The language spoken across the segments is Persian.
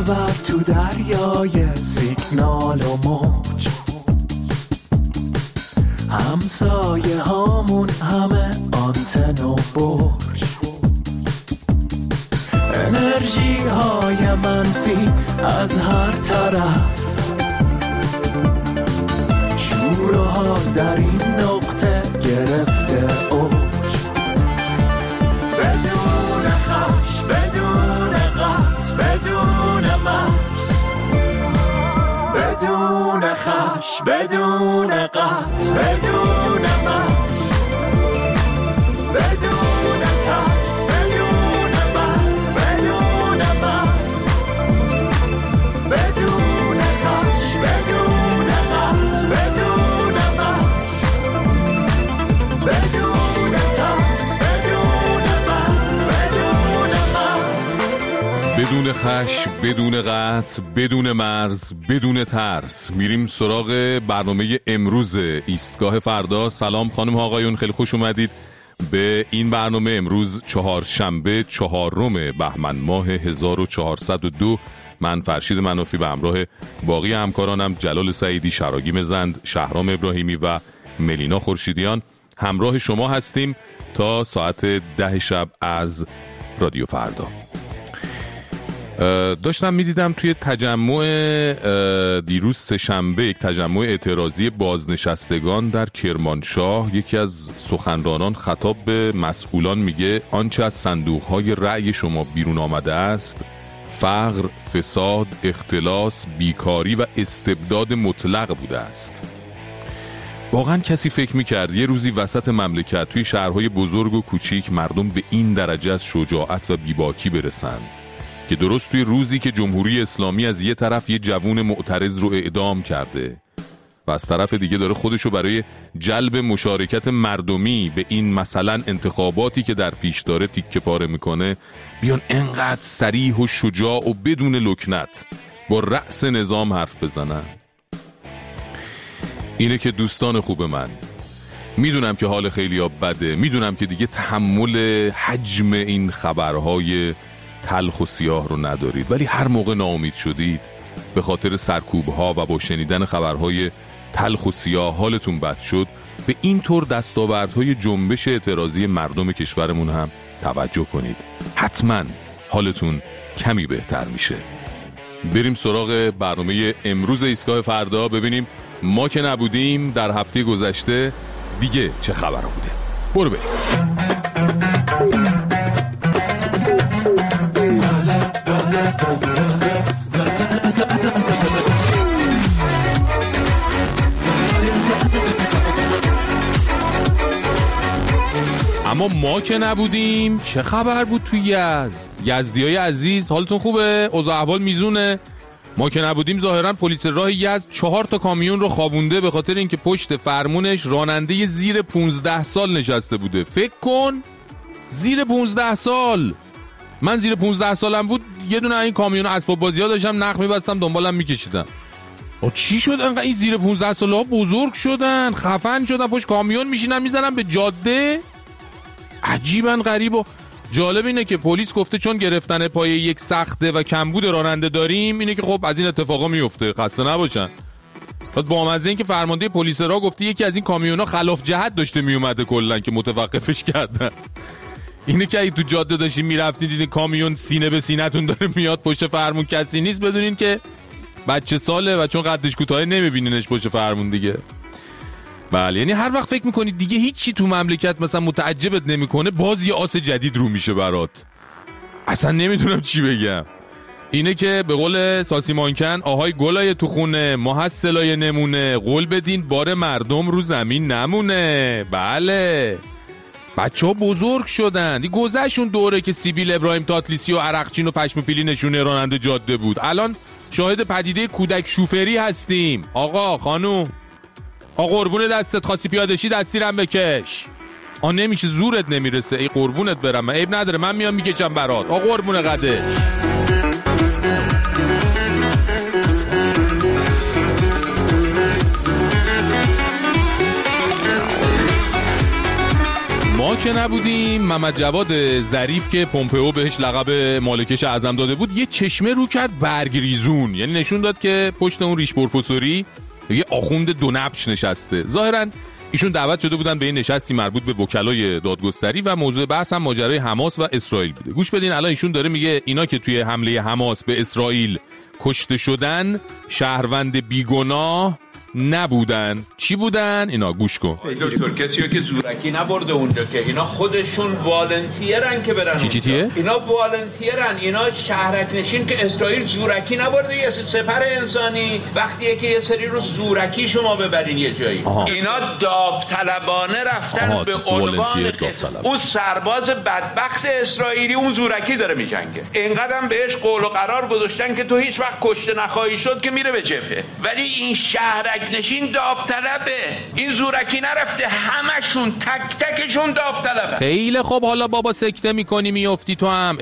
ببر تو دریای سیگنال و موج، همسایه هامون همه آنتن و برج، انرژی های منفی از هر طرف، شور و حال در این نقطه گرفته اوج، بدون خش، بدون قطع، بدون مرز، بدون خش، بدون قطع، بدون مرز، بدون ترس، بدون مرز، بدون مرز، بدون خش، بدون قطع، بدون مرز، بدون ترس، بدون مرز، بدون مرز، بدون خش، بدون قطع، بدون مرز، بدون ترس. میریم سراغ برنامه امروز ایستگاه فردا. سلام خانم ها آقایون، خیلی خوش اومدید به این برنامه. امروز چهارشنبه 4 بهمن ماه 1402. من فرشید منافی به همراه باقی همکارانم جلال سعیدی، شراگیم زند، شهرام ابراهیمی و ملینا خورشیدیان همراه شما هستیم تا ساعت 10 شب از رادیو فردا. داشتم میدیدم توی تجمع دیروز سه‌شنبه، یک تجمع اعتراضی بازنشستگان در کرمانشاه، یکی از سخنرانان خطاب به مسئولان میگه آنچه از صندوقهای رأی شما بیرون آمده است فقر، فساد، اختلاس، بیکاری و استبداد مطلق بوده است. واقعا کسی فکر میکرد یه روزی وسط مملکت توی شهرهای بزرگ و کوچیک مردم به این درجه از شجاعت و بیباکی برسن که درست توی روزی که جمهوری اسلامی از یه طرف یه جوون معترض رو اعدام کرده و از طرف دیگه داره خودشو برای جلب مشارکت مردمی به این مثلا انتخاباتی که در پیش داره تیکه پاره میکنه، بیان انقدر صریح و شجاع و بدون لکنت با رأس نظام حرف بزنن. اینه که دوستان خوب من، میدونم که حال خیلی ها بده، میدونم که دیگه تحمل حجم این خبرهای تلخ و سیاه رو ندارید، ولی هر موقع ناامید شدید به خاطر سرکوب‌ها و با شنیدن خبرهای تلخ و سیاه حالتون بد شد، به این طور دستاوردهای جنبش اعتراضی مردم کشورمون هم توجه کنید. حتما حالتون کمی بهتر میشه. بریم سراغ برنامه امروز ایستگاه فردا، ببینیم ما که نبودیم در هفته گذشته دیگه چه خبرها بوده. برو بریم. اما ما که نبودیم چه خبر بود توی یزد؟ یزدیای عزیز حالتون خوبه؟ اوضاع احوال میزونه؟ ما که نبودیم ظاهرا پلیس راه یزد 4 کامیون رو خوابونده به خاطر اینکه پشت فرمونش راننده زیر 15 سال نشسته بوده. فکر کن زیر 15 سال. من زیر 15 سالم بود یه دونه این کامیون اسباب بازی ها داشتم نخ می‌بستم دنبالم میکشیدم. چی شد انقدر این زیر 15 ساله ها بزرگ شدن، خفن شدن، پشت کامیون میشینن میزنن به جاده؟ عجیبا غریب. و جالب اینه که پلیس گفته چون گرفتن پای یک سخته و کمبود راننده داریم، اینه که خب از این اتفاقا میفته، خسته نباشن. بعد با مزه این که فرمانده پلیس راه گفته یکی از این کامیونا خلاف جهت داشته میومده کلا که متوقفش کردن. اینه که اگه تو جاده داشتین میرفتین دیدین کامیون سینه به سینه‌تون داره میاد، پشت فرمون کسی نیست، بدونین که بچه ساله و چون قدش کوتاه نمیبینینش پشت فرمون دیگه. بله، یعنی هر وقت فکر میکنی دیگه هیچی تو مملکت مثلا متعجبت نمیکنه، باز یه آس جدید رو میشه برات. اصلا نمیدونم چی بگم. اینه که به قول ساسی مانکن آهای گلای تو خونه محصلای نمونه، قول بدین بار مردم رو زمین نمونه. بله، بچه ها بزرگ شدن دی، گذشون دوره که سیبیل ابراهیم تاتلیسی و عرقچین و پشم پیلی نشونه راننده جاده بود. الان شاهد پدیده کودک شوفری هستیم. آقا خانوم، آقا قربون دستت، خاصی پیادشی دستیرم بکش. نمیشه، زورت نمیرسه. ای قربونت برم، من عیب نداره، من میام میکشم برات. آقا قربون قدش. ما که نبودیم محمد جواد ظریف که پومپئو بهش لقب مالکش اعظم داده بود یه چشمه رو کرد برگریزون، یعنی نشون داد که پشت اون ریش پروفسوری یه آخوند دو نبش نشسته. ظاهراً ایشون دعوت شده بودن به این نشستی مربوط به وکلای دادگستری و موضوع بحث هم ماجرای حماس و اسرائیل بوده. گوش بدین الان ایشون داره میگه اینا که توی حمله حماس به اسرائیل کشته شدن شهروند بیگناه نبودن. چی بودن؟ اینا گوش کن. دکتر کسیو که زورکی نبرده اونجا که اینا خودشون والنتیرن که برن اونجا. چیه؟ اینا والنتیرن، اینا شهرک نشین که اسرائیل زورکی نبرده. یه سپر انسانی وقتیه که یه سری رو زورکی شما ببرین یه جایی. اینا داوطلبانه رفتن به عنوان اون سرباز بدبخت اسرائیلی اون زورکی داره میجنگه. اینقدرم بهش قول و قرار گذاشتن که تو هیچ وقت کشته نخواهی شد که میره به جبهه. ولی این شهرک نشین داوطلبه، این زورکی نرفته، همشون تک تکشون داوطلبه. خیلی خب حالا بابا سکته میکنی میافتی تو هم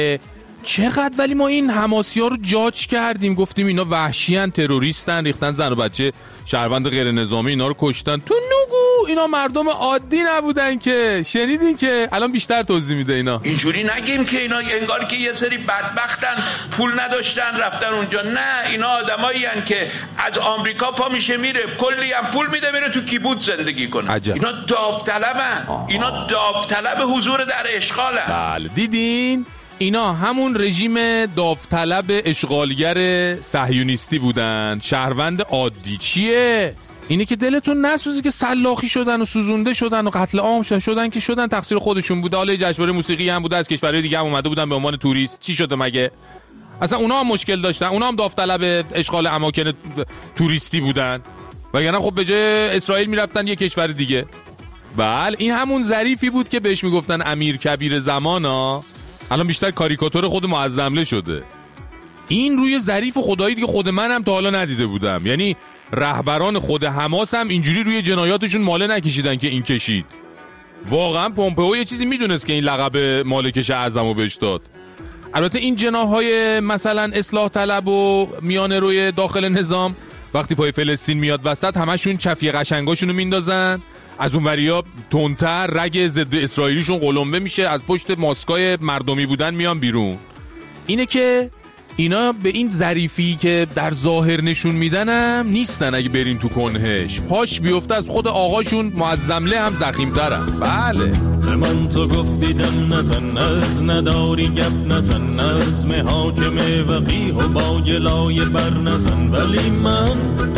چقدر. ولی ما این حماسی‌ها رو جاج کردیم، گفتیم اینا وحشیان، تروریستن، ریختن زن و بچه شهروند غیر نظامی اینا رو کشتن. تو نگو اینا مردم عادی نبودن که، شنیدین که الان بیشتر توضیح میده. اینا اینجوری نگیم که اینا انگار که یه سری بدبختن پول نداشتن رفتن اونجا. نه، اینا آدمایی هن که از آمریکا پا میشه میره، کلی هم پول میده میره تو کیبوتز زندگی کنه. عجب. اینا داوطلبن، اینا داوطلب حضور در اشغالن. بله دیدین اینا همون رژیم داوطلب اشغالگر صهیونیستی بودن. شهروند عادی چیه؟ اینه که دلتون نسوزه که سلاخی شدن و سوزونده شدن و قتل عام شدن که شدن، تقصیر خودشون بوده. حالا جشنواره موسیقی هم بوده، از کشورهای دیگه هم اومده بودن به عنوان توریست. چی شده مگه؟ اصلا اونا هم مشکل داشتن، اونا هم داوطلب اشغال اماکن توریستی بودن، وگرنه خب به جای اسرائیل میرفتن یه کشور دیگه. بله این همون ظریفی بود که بهش میگفتن امیر کبیر زمانا، الان بیشتر کاریکاتور خود معظمله شده. این روی ظریف خدایی دیگه خود منم تا حالا ندیده بودم. یعنی رهبران خود حماس هم اینجوری روی جنایاتشون ماله نکشیدن که این کشید. واقعا پومپئو یه چیزی میدونست که این لقب مالکش اعظمو بهش داد. البته این جناح‌های مثلا اصلاح طلب و میانه روی داخل نظام وقتی پای فلسطین میاد وسط همشون چفیه قشنگاشونو میندازن، از اون وریا تندتر رگ ضد اسرائیلیشون قلمبه میشه، از پشت ماسکای مردمی بودن میان بیرون. اینه که اینا به این ظریفی که در ظاهر نشون میدنم نیستن. اگه برین تو کنهش پاش بیفته از خود آقاشون معظمله هم زخیم‌ترن. بله به من تو گفتی دم نزن، از نداری گپ نزن، از محاکم وقیح و با گلای بر نزن. ولی من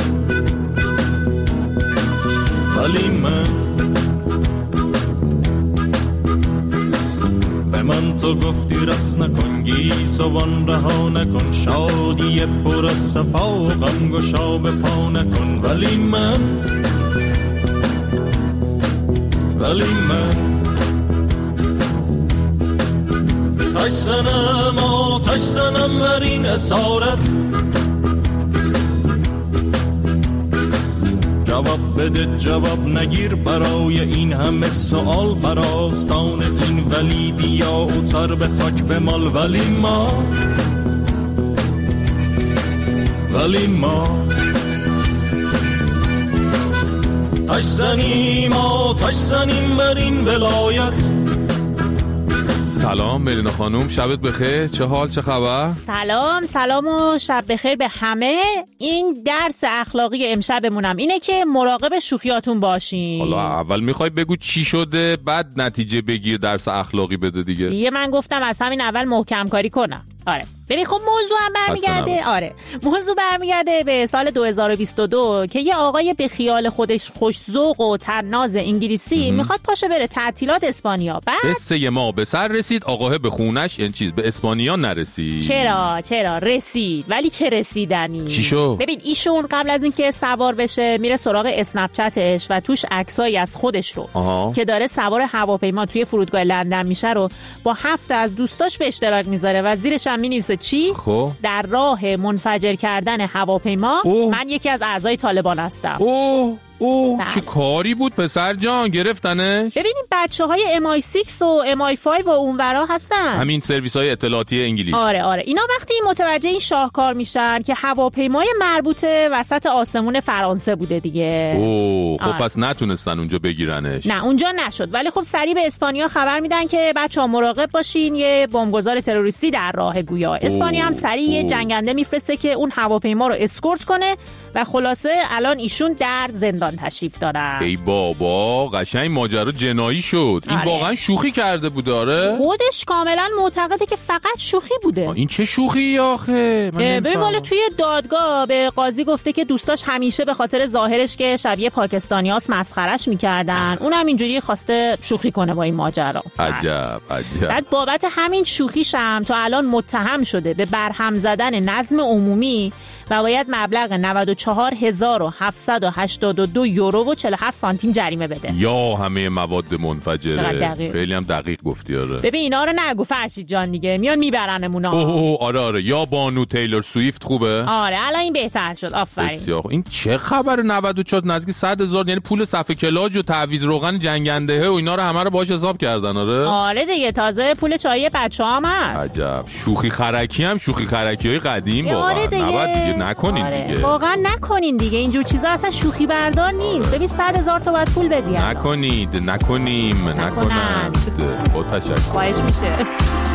به من تو گفتی رقص نکن، گیسوان رها نکن، شادی پر از صفا و غم گشا به پا نکن. ولی من آتش زنم بر این اسارت، جواب بده جواب نگیر، برای این همه سوال براستان این ولی بیا و سر به خاک بمال. ولی ما آتش زنیم بر این ولایت. سلام ملینا خانوم، شبت بخیر، چه حال، چه خبر؟ سلام و شب بخیر به همه. این درس اخلاقی امشبمونم اینه که مراقب شوخیاتون باشین. حالا اول میخوای بگو چی شده بعد نتیجه بگیر درس اخلاقی بده دیگه من گفتم از همین اول محکم کاری کنم. آره ببین خب موضوع هم برمیگرده موضوع برمیگرده به سال 2022 که یه آقای به خیال خودش خوش ذوق و طناز انگلیسی میخواد پاشه بره تعطیلات اسپانیا. بعد قصه ما به سر رسید، آقاه به خونش این چیز به اسپانیا نرسید. چرا رسید، ولی چه رسیدنی. چی شو؟ ببین ایشون قبل از اینکه سوار بشه میره سراغ اسنپ چتش و توش عکسایی از خودش رو که داره سوار هواپیما توی فرودگاه لندن میشه رو با 7 از دوستاش به اشتراک میذاره و زیرش هم مینویسه چی؟ در راه منفجر کردن هواپیما من یکی از اعضای طالبان هستم. چه کاری بود پسر جان، گرفتنش؟ ببینیم بچه‌های MI6 و MI5 و اونورا هستن، همین سرویس‌های اطلاعاتی انگلیس. آره اینا وقتی متوجه این شاهکار میشن که هواپیمای مربوطه وسط آسمون فرانسه بوده دیگه. خب پس نتونستن اونجا بگیرنش. نه اونجا نشد، ولی خب سریع به اسپانیا خبر میدن که بچه‌ها مراقب باشین، یه بمبگذار تروریستی در راه گویا. اسپانیا هم سریع جنگنده میفرسته که اون هواپیما رو اسکورت کنه و خلاصه الان ایشون در زندان تشریف دارن. ای بابا قشنگ ماجرا جنایی شد. این واقعا شوخی کرده بود. داره خودش کاملا معتقده که فقط شوخی بوده. این چه شوخی آخه؟ ببین والا توی دادگاه به قاضی گفته که دوستاش همیشه به خاطر ظاهرش که شبیه پاکستانیاست مسخرهش میکردن، اونم اینجوری خواسته شوخی کنه با این ماجرا. عجب. بعد بابت همین شوخیش هم تا الان متهم شده به برهم زدن نظم عمومی و باید مبلغ 94,782 یورو و 47 سانتیم جریمه بده. یا همه مواد منفجره. خیلی هم دقیق گفتی. آره ببین اینا رو نگو فرشید جان دیگه، میان میبرنمون. آره یا بانو تیلور سویفت خوبه. آره الان این بهتر شد. آفرین. این چه خبر؟ 94 نزدیک 100,000 یعنی پول صفحه کلاج و تعویض روغن جنگنده و اینا رو همه رو باهاش حساب کردن. آره دیگه تازه پول چای بچه‌هام هست. عجب. شوخی خرکی هم شوخی خرکی‌های قدیم واقعا. آره دیگه. نکنین دیگه. واقعا نکنین دیگه، اینجور چیزا اصلا شوخی بردار نیست. ببین 100,000 تا باید پول بدی. نکنند. با تشکر. خواهش میشه.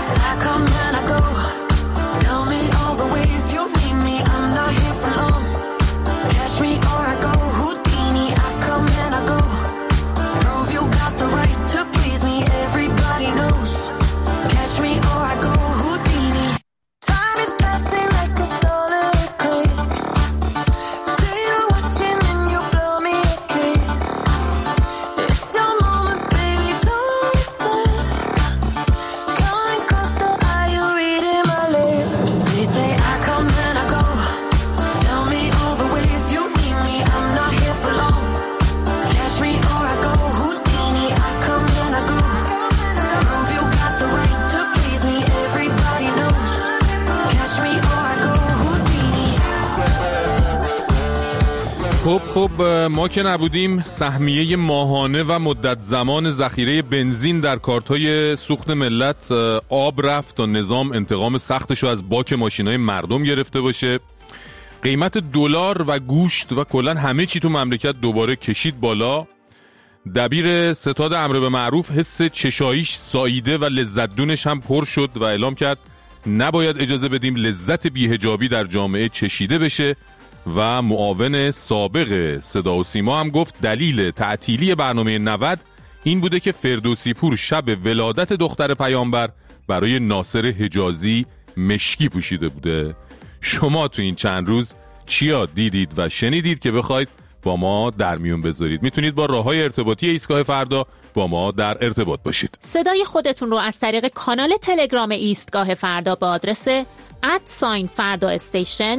خب ما که نبودیم سهمیه ماهانه و مدت زمان ذخیره بنزین در کارت‌های سوخت ملت آب رفت تا نظام انتقام سختشو از باک ماشینای مردم گرفته باشه. قیمت دلار و گوشت و کلا همه چی تو مملکت دوباره کشید بالا. دبیر ستاد امر به معروف حس چشاییش ساییده و لذت دونش هم پر شد و اعلام کرد نباید اجازه بدیم لذت بی‌حجابی در جامعه چشیده بشه و معاون سابق صدا و سیما هم گفت دلیل تعطیلی برنامه 90 این بوده که فردوسی پور شب ولادت دختر پیامبر برای ناصر حجازی مشکی پوشیده بوده. شما تو این چند روز چیا دیدید و شنیدید که بخواید با ما در میون بذارید؟ میتونید با راههای ارتباطی ایستگاه فردا با ما در ارتباط باشید. صدای خودتون رو از طریق کانال تلگرام ایستگاه فردا با آدرس @فردا استیشن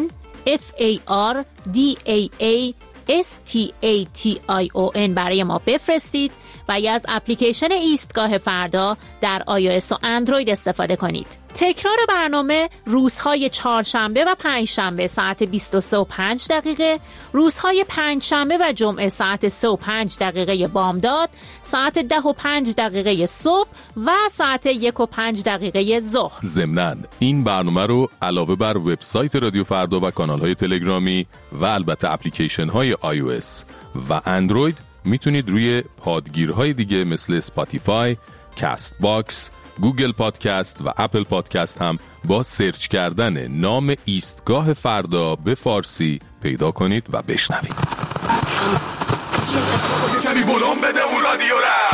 FARDAASTATION برای ما بفرستید و یا از اپلیکیشن ایستگاه فردا در iOS و اندروید استفاده کنید. تکرار برنامه روزهای چهارشنبه و پنجشنبه ساعت 23:05، روزهای پنجشنبه و جمعه ساعت 3:05 بامداد، ساعت 10:05 صبح و ساعت 1:05 ظهر. ضمناً این برنامه رو علاوه بر وبسایت رادیو فردا و کانال‌های تلگرامی و البته اپلیکیشن‌های iOS و اندروید میتونید روی پادگیرهای دیگه مثل اسپاتیفای، کاست باکس، گوگل پادکست و اپل پادکست هم با سرچ کردن نام ایستگاه فردا به فارسی پیدا کنید و بشنوید. کمی ولوم بده اون رادیو را.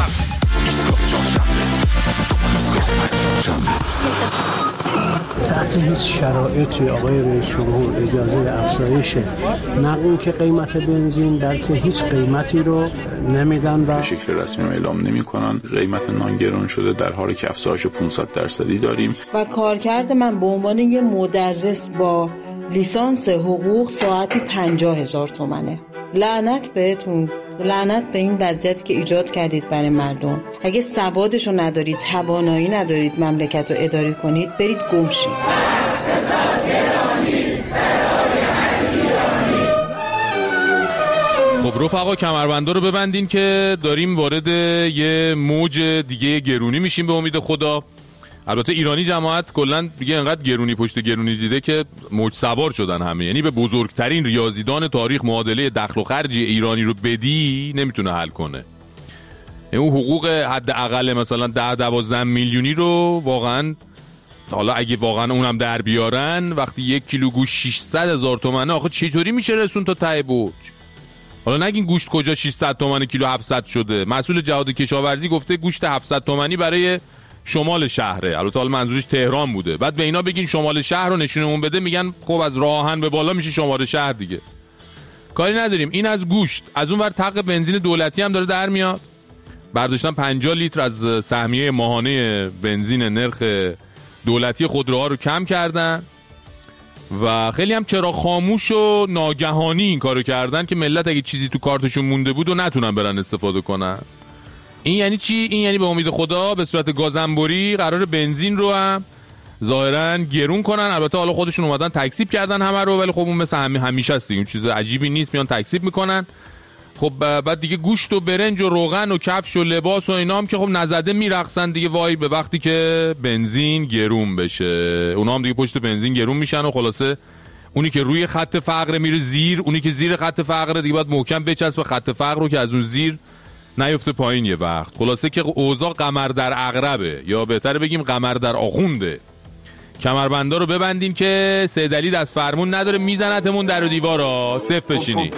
تحت هیچ شرایطی آقای رئیس جمهور اجازه افزایش نه اون که قیمت بنزین بلکه هیچ قیمتی رو نمیدن و به شکل رسمی اعلام نمی‌کنن. قیمت نان گران شده در حالی که افزایش 500% داریم و کارکرد من به عنوان یه مدرس با لیسانس حقوق ساعتی 50,000 تومنه. لعنت بهتون، لعنت به این وضعیتی که ایجاد کردید برای مردم. اگه سوادشو ندارید، توانایی ندارید مملکت رو اداره کنید، برید گم شید. خب رفقا کمربندا رو ببندین که داریم وارد یه موج دیگه گرونی میشیم به امید خدا. البته ایرانی جماعت کلا دیگه انقدر گرونی پشت گرونی دیده که موج سوار شدن همه، یعنی به بزرگترین ریاضیدان تاریخ معادله دخل و خرج ایرانی رو بدی نمیتونه حل کنه. اون حقوق حداقل مثلا 10-12 میلیونی رو واقعا، حالا اگه واقعا اونم در بیارن، وقتی 1 کیلو گوشت 600,000 تومنه، آخه چطوری میشه رسون تا ته برج؟ حالا نگین گوشت کجا 600 تومن کیلو 700 شده. مسئول جهاد کشاورزی گفته گوشت 700 تومنی برای شمال شهره، البته حالا منظورش تهران بوده. بعد به اینا بگین شمال شهر رو نشونمون بده، میگن خب از راه آهن به بالا میشه شمال شهر دیگه. کاری نداریم. این از گوشت. از اون ور طق بنزین دولتی هم داره در میاد. برداشتن 50 لیتر از سهمیه ماهانه بنزین نرخ دولتی خودروها رو کم کردن و خیلی هم چرا خاموش و ناگهانی این کارو کردن که ملت اگه چیزی تو کارتشون مونده بود و نتونن برن استفاده کنن. این یعنی چی؟ این یعنی به امید خدا به صورت گازنبری قرار بنزین رو هم ظاهرا گرون کنن. البته حالا خودشون اومدن تکذیب کردن همه رو، ولی خب اون مثل همیشه است دیگه، چیز عجیبی نیست، میان تکذیب میکنن. خب بعد دیگه گوشت و برنج و روغن و کفش و لباس و اینا هم که خب نزده میرقصن دیگه، وای به وقتی که بنزین گرون بشه. اونا هم دیگه پشت بنزین گرون میشن و خلاصه اونی که روی خط فقر میره زیر، اونی که زیر خط فقر دیگه باید محکم بچسبه خط فقر رو که از اون زیر نیفته پایین یه وقت. خلاصه که اوضاع قمر در عقربه، یا بهتره بگیم قمر در آخونده. کمربندا رو ببندین که سه دلیل از فرمون نداره میزنتمون در و دیوارا. صف بشینی.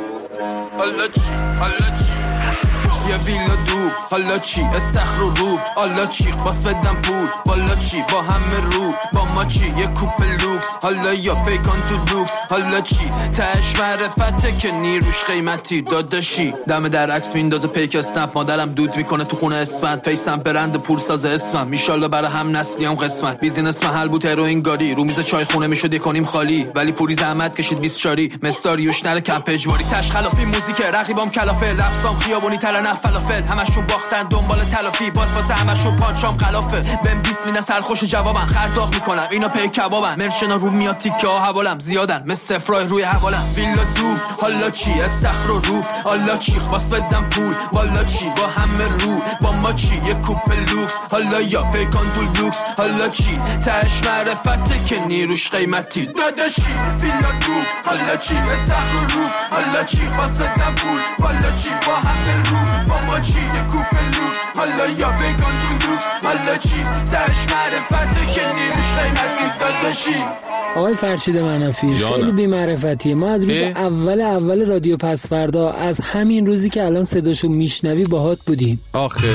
یه ویلا دو حالا چی استخر و روف حالا چی باس بدم پول بالا چی با همه رو با ما چی یه کوپ لوکس حالا یا پیکان تو لوکس حالا چی تش معرفته که نیروش قیمتی داداشی دم در عکس میندازه پیک اسنپ مادرم دود میکنه تو خونه اسفند فیسم برند پول ساز اسمم ایشالله برای هم نسلیام قسمت بیزینس محل بود هروئین گاری رو میز چای خونه میشد یکونیم خالی ولی پوری زحمت کشید 20 چاری مستاریوش نره کم پجواری تش خلافی موزیک رقیبام کلافه لفظام خیابونی ترنه فلافل همشون باختن دنبال تلافی باز واسه همشون پانچام خلافه بهم 20 میدن سرخوش جوابن خرطاق میکنم اینا پی کبابن مرشنا رو میاد تیکه ها حوالم زیادن مثل فرای روی حوالم ویلا دو حالا چی استخر و روف حالا چی باز بدم پول بالا چی با همه رو با ما چی یه کوپ لوکس حالا یا پیکان تو لوکس حالا چی تش معرفته که نیروش قیمتی داداشی ویلا دو حالا چی استخر و روف حالا چی باز بدم پول بالا چی با همه رو با چی یه کوپ لوکس حالا یا بگان تو لوکس حالا چی درش معرفته که نیروش قیمتی داداشی. آقای فرشید منافی خیلی بی معرفتیه. ما از روز اول رادیو پس فردا از همین روزی که الان صداشو میشنوی باهات بودیم. آخه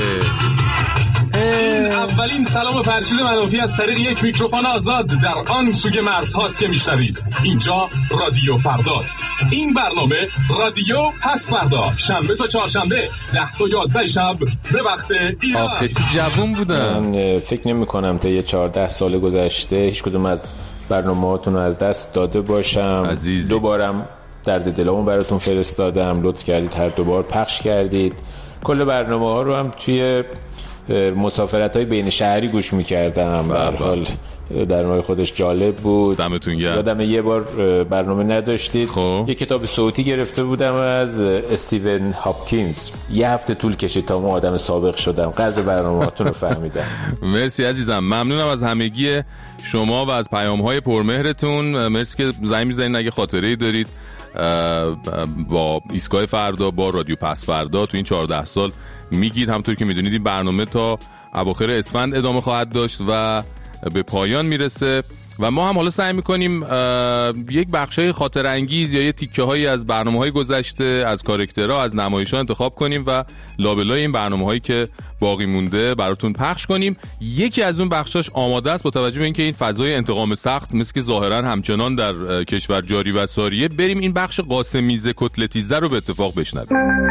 اولین سلام فرشید منافی از طریق یک میکروفون آزاد در آن سوی مرزهاست که میشنوید. اینجا رادیو فرداست. این برنامه رادیو پس فردا شنبه تا چهارشنبه 10 تا 11 شب به وقت ایران. آخه چی جوون بودم. من فکر نمی کنم تا یه 14 سال گذشته هیچ کدوم از برنامه‌هاتون رو از دست داده باشم. عزیزی. دوبارم درد دلمو براتون فرستادم، لطف کردید هر دوبار پخش کردید. کل برنامه‌ها رو هم توی مسافرت‌های بین شهری گوش می‌کردم. به هر حال در نوع خودش جالب بود. دمتون گرم. یادم یه بار برنامه نداشتید یه کتاب صوتی گرفته بودم از استیون هاپکینز. یه هفته طول کشید تا من آدم سابق شدم. قدر برنامه‌هاتون رو فهمیدم. مرسی عزیزم، ممنونم از همگی شما و از پیام‌های پرمهرتون. مرسی که زنگ می‌زنید اگه خاطره‌ای دارید با ایستگاه فردا، با رادیو پس فردا تو این 14 سال میگید. همونطور که میدونید این برنامه تا اواخر اسفند ادامه خواهد داشت و به پایان میرسه و ما هم حالا سعی میکنیم یک بخشای خاطر انگیز یا یه تیکه هایی از برنامه‌های گذشته، از کاراکترها، از نمایش‌ها انتخاب کنیم و لابلای این برنامه‌هایی که باقی مونده براتون پخش کنیم. یکی از اون بخشاش آماده است با توجه به اینکه این فضای انتقام سخت مثل که ظاهرا همچنان در کشور جاری و ساریه. بریم این بخش قاسمیزه کتلتیزه رو به اتفاق بشنویم.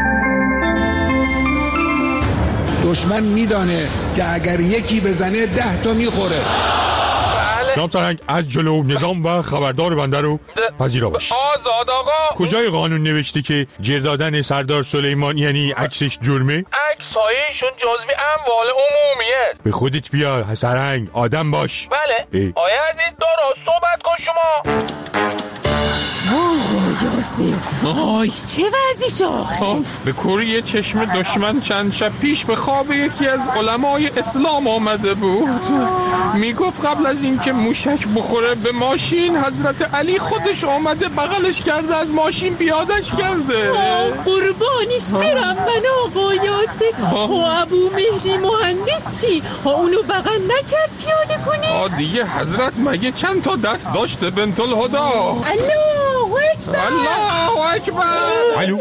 دشمن میدانه که اگر یکی بزنه 10 تا میخوره. جناب سرهنگ از جلو نظام و خبردار بنده رو پذیرا باش. آزاد آقا. کجای قانون نوشته که گردادن سردار سلیمان یعنی عکسش جرمه؟ عکس‌هایشون جزوی اموال عمومیه. به خودت بیا سرهنگ، آدم باش. بله. آیا عزیز درست صحبت کن شما. آقا یا یاسر آی چه وضعیش آخه؟ به کوری چشم دشمن چند شب پیش به خواب یکی از علمای اسلام آمده بود. میگفت قبل از اینکه موشک بخوره به ماشین حضرت علی خودش آمده بغلش کرده از ماشین بیادش کرده. قربانیش برم من آقا یاسر. ابو مهدی مهندس چی؟ اونو بغل نکرد پیاده کنی؟ دیگه حضرت مگه چند تا دست داشته بنت الهدا؟ الله اکبر الله اکبر. الو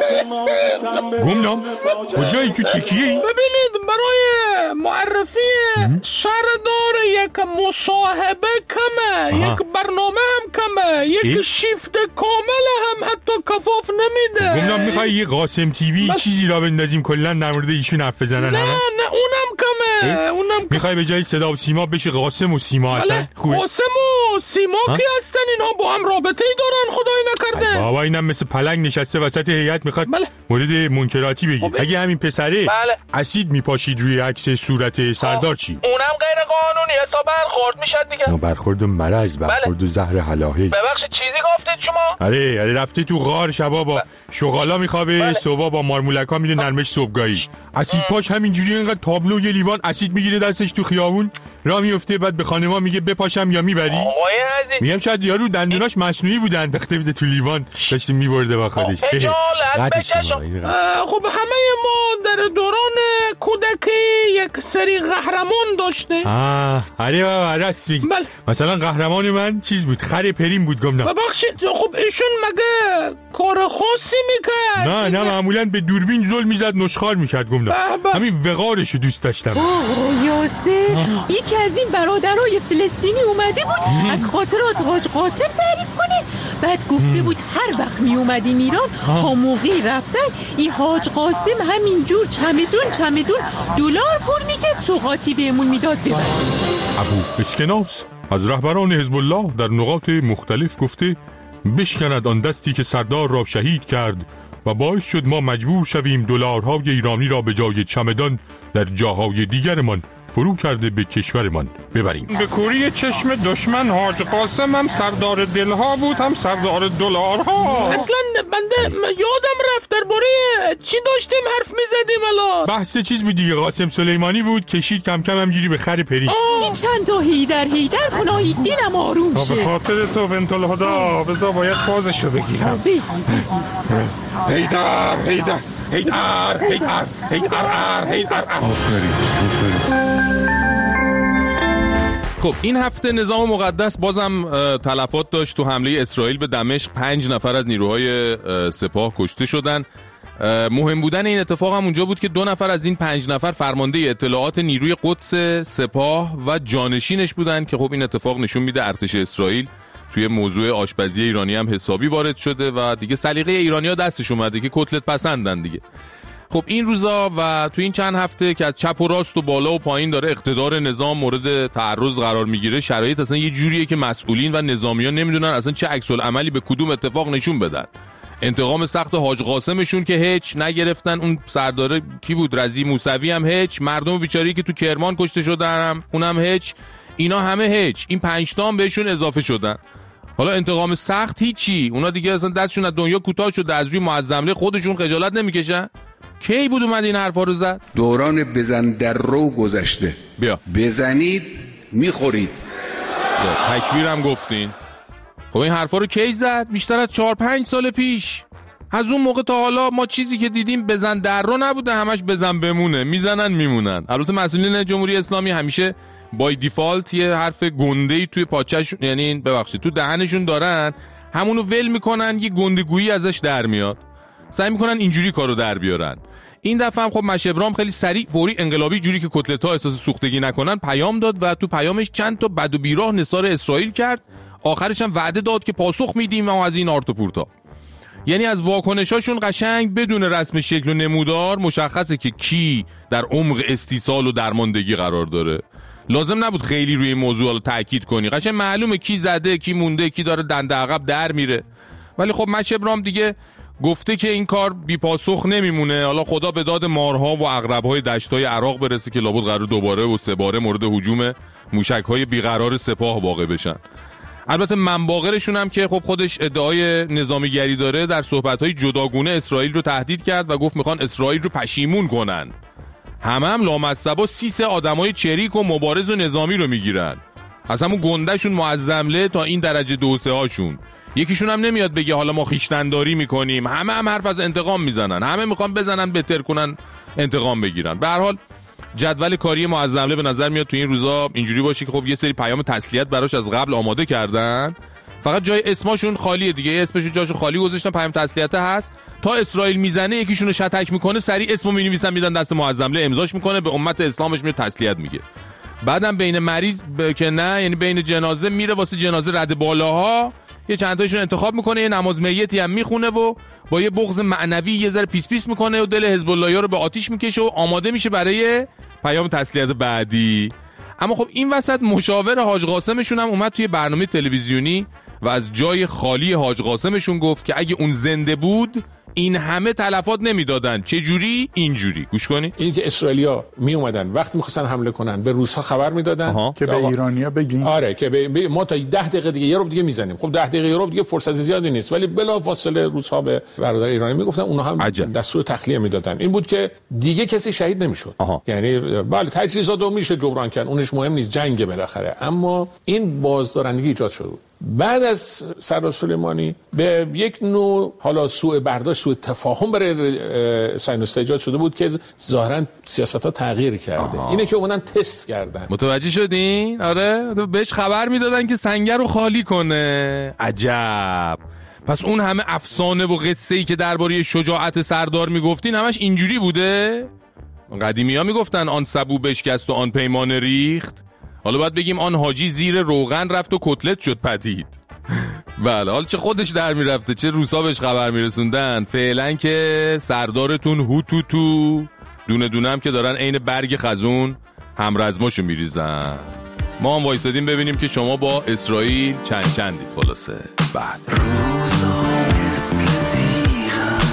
گمنام کجایی تو تکیه‌ای؟ ببینید برای معرفی سردار یک مصاحبه کمه، یک برنامه هم کمه، یک شیفت کامل هم حتی کفاف نمیده. گمنام میخوای یه قاسم تیوی چیزی را بندازیم کلن در مورد ایشون حرف بزنن؟ نه اونم کمه. اونم میخوای به جای صدا و سیما بشه قاسم و سیما هستن؟ خوبه. قاسم و سیما کی هستن؟ اینا با هم رابطه ای دارن خدای نکرده. بابا اینم مثل پلنگ نشسته وسط هیئت میخواد مورد منکراتی بگه. اگه همین پسره اسید میپاشید روی عکس صورت سردار چی؟ اونم غیر قانونی حساب برخورد میشد دیگه. برخورد مرض، برخورد زهر حلاهل. ببخشید چیزی گفتید شما؟ آره رفته تو غار شبا با شغالا میخوابه، صبح با مارمولکا میره نرمش صبحگاهی. اسید پاش همینجوری اینقدر تابلو یه لیوان اسید میگیره دستش تو خیابون راه میفته، بعد به خانما میگه بپاشم یا میبری؟ میگم شاید یارو دندوناش مصنوعی بوده انداخته بوده تو لیوان داشته میبرده با خودش. خب همه ما در دوران کودکی یک سری قهرمان داشته. آره بابا راست میگی. مثلا قهرمان من چیز بود، خر پریم بود. گمنام ببخشید خب ایشون مگه کار خاصی میکرد؟ نه معمولا به دوربین زل میزد نشخوار میکرد. گمنام همین وقارشو دوست داشتم. یاسر یکی از این برادرای فلسطینی اومده بود از خاطرات حاج قاسم تعریف کنه. بعد گفته بود هر وقت می اومدیم ایران تا موقعی رفتن این حاج قاسم همینجور چمدون دلار پر میکرد سوغاتی بهمون میداد ببرد. ابو اسکناس از رهبران حزب الله در نقاط مختلف گفته بشکند آن دستی که سردار را شهید کرد و باعث شد ما مجبور شویم دلارهای ایرانی را به جای چمدان در جاهای دیگرمان فرو کرده به کشورمان ببریم. به کوری چشم دشمن حاج قاسم هم سردار دلها بود هم سردار دلارها. اصلا بنده یادم رفت درباره چی داشتیم حرف میزدیم الان. بحث چیز بود دیگه، قاسم سلیمانی بود کشید کم کم همجوری به خر پری. این چند تا هیدر کنایی دلم آروم شه. به خاطر تو بنت الهدا بذار باید پازشو بگیرم. هیدر آفرین. خب این هفته نظام مقدس بازم تلفات داشت تو حمله اسرائیل به دمشق. 5 نفر از نیروهای سپاه کشته شدن. مهم بودن این اتفاق هم اونجا بود که 2 نفر از این 5 نفر فرمانده اطلاعات نیروی قدس سپاه و جانشینش بودن که خب این اتفاق نشون میده ارتش اسرائیل توی موضوع آشپزی ایرانی هم حسابی وارد شده و دیگه سلیقه ایرانی‌ها دستش اومده که کتلت پسندن دیگه. خب این روزا و تو این چند هفته که از چپ و راست و بالا و پایین داره اقتدار نظام مورد تعرض قرار میگیره، شرایط اصلا یه جوریه که مسئولین و نظامیان نمیدونن اصلا چه عکس العملی به کدوم اتفاق نشون بدن. انتقام سخت حاج قاسمشون که هیچ نگرفتن، اون سردار کی بود رضی موسوی هم هیچ، مردم بیچاری که تو کرمان کشته شدن هم اونم هیچ، اینا همه هیچ، این 5 تا هم بهشون اضافه شدن. حالا انتقام سخت هیچی، اونا دیگه اصلا دستشون از دنیا کوتاه شده، از روی معظمله خودشون خجالت نمیکشن. کی بود اومد این حرفا رو زد؟ دوران بزن در رو گذشته. بیا بزنید میخورید. تکبیرم گفتین. خب این حرفا رو کی زد؟ بیشتر از 4-5 سال پیش. از اون موقع تا حالا ما چیزی که دیدیم بزن در رو نبوده، همش بزن بمونه، میزنن میمونن. البته مسئولین جمهوری اسلامی همیشه بای دیفالت یه حرف گنده‌ای توی پاچه‌شون، یعنی ببخشید تو دهنشون دارن، همونو ول میکنن، یه گندگویی ازش در میاد، سعی میکنن اینجوری کارو در بیارن. این دفعه هم خب مشبرام خیلی سریع فوری انقلابی جوری که کتلت‌ها احساس سوختگی نکنن پیام داد و تو پیامش چند تا بد و بیراه نثار اسرائیل کرد. آخرش هم وعده داد که پاسخ میدیم و از این آرت و پورتا. یعنی از واکنشاشون قشنگ بدون رسم شکل و نمودار مشخصه که کی در عمق استیصال و درماندگی قرار داره. لازم نبود خیلی روی این موضوع تاکید کنی، قشنگ معلومه کی زده، کی مونده، کی داره دنده عقب در میره. ولی خب مشبرام دیگه گفته که این کار بی پاسخ نمیمونه. حالا خدا به داد مارها و عقرب‌های دشت‌های عراق برسه که لابد قرار دوباره و 3 باره مورد هجوم موشک‌های بیقرار سپاه واقع بشن. البته منباغرشون هم که خب خودش ادعای نظامیگری داره، در صحبت‌های جداگونه اسرائیل رو تهدید کرد و گفت میخوان اسرائیل رو پشیمون کنن. هم لامصبا سیس آدمای چریک و مبارز و نظامی رو میگیرن، از همون گندهشون معظمله تا این درجه 2-3 هاشون. یکیشون هم نمیاد بگه حالا ما خویشتنداری میکنیم، همه حرف از انتقام میزنن، همه میخوان بزنن بهتر کنن انتقام بگیرن. به هر حال جدول کاری معظمله به نظر میاد تو این روزا اینجوری باشه که خب یه سری پیام تسلیت براش از قبل آماده کردن، فقط جای اسمشون خالیه دیگه، اسمشون جاشو خالی گذاشتن، پیام تسلیت هست. تا اسرائیل میزنه یکیشون رو شتک میکنه، سریع اسمو مینویسن میدن دست معظمله، امضاش میکنه، به امت اسلامش میره تسلیت میگه. بعدم بین مریض که نه، یعنی بین جنازه میره واسه جنازه رد بالاها، یه چند تایشون انتخاب میکنه، یه نماز میتی هم میخونه و با یه بغض معنوی یه ذره پیس پیس میکنه و دل حزب اللهیا رو به آتیش میکشه و آماده میشه برای پیام تسلیت بعدی. اما خب این وسط مشاور حاج قاسمشون هم اومد توی برنامه تلویزیونی و از جای خالی حاج قاسمشون گفت که اگه اون زنده بود این همه تلفات نمیدادن. چه جوری؟ اینجوری گوش کنی. این که اسرائیلیا می اومدن وقتی می‌خواستن حمله کنن به روس‌ها خبر میدادن که به ایرانیا بگین آره که ما تا 10 دقیقه دیگه یه رو دیگه میزنیم. خب 10 دقیقه یه رو دیگه فرصت زیادی نیست، ولی بلافاصله روس‌ها به برادر ایرانی میگفتن، اونها هم دستور تخلیه میدادن. این بود که دیگه کسی شهید نمیشد. یعنی بله تجهیزاتو میشه جبران کرد، اونش مهم نیست، جنگ بالاخره، اما این بازدارندگی ایجاد شده بود. بعد از سردار سلیمانی به یک نوع حالا سوء برداشت، سوء تفاهم برای صهیونیست‌ها ایجاد شده بود که ظاهراً سیاست‌ها تغییر کرده. اینه که اومدن تست کردن. متوجه شدین؟ آره بهش خبر میدادن که سنگر رو خالی کنه. عجب. پس اون همه افسانه و قصه‌ای که درباره شجاعت سردار میگفتین همش اینجوری بوده؟ قدیمی‌ها میگفتن آن سبو بشکست و آن پیمان ریخت. حالا باید بگیم آن حاجی زیر روغن رفت و کتلت شد پدید. بله، حالا چه خودش در میرفته چه روسا بهش خبر میرسوندن. فعلا که سردارتون هوتوتو دونه دونه هم که دارن عین برگ خزون همرزماشو میریزن. ما هم وایسادیم ببینیم که شما با اسرائیل چندید. خلاصه بله روزا مثل تیغم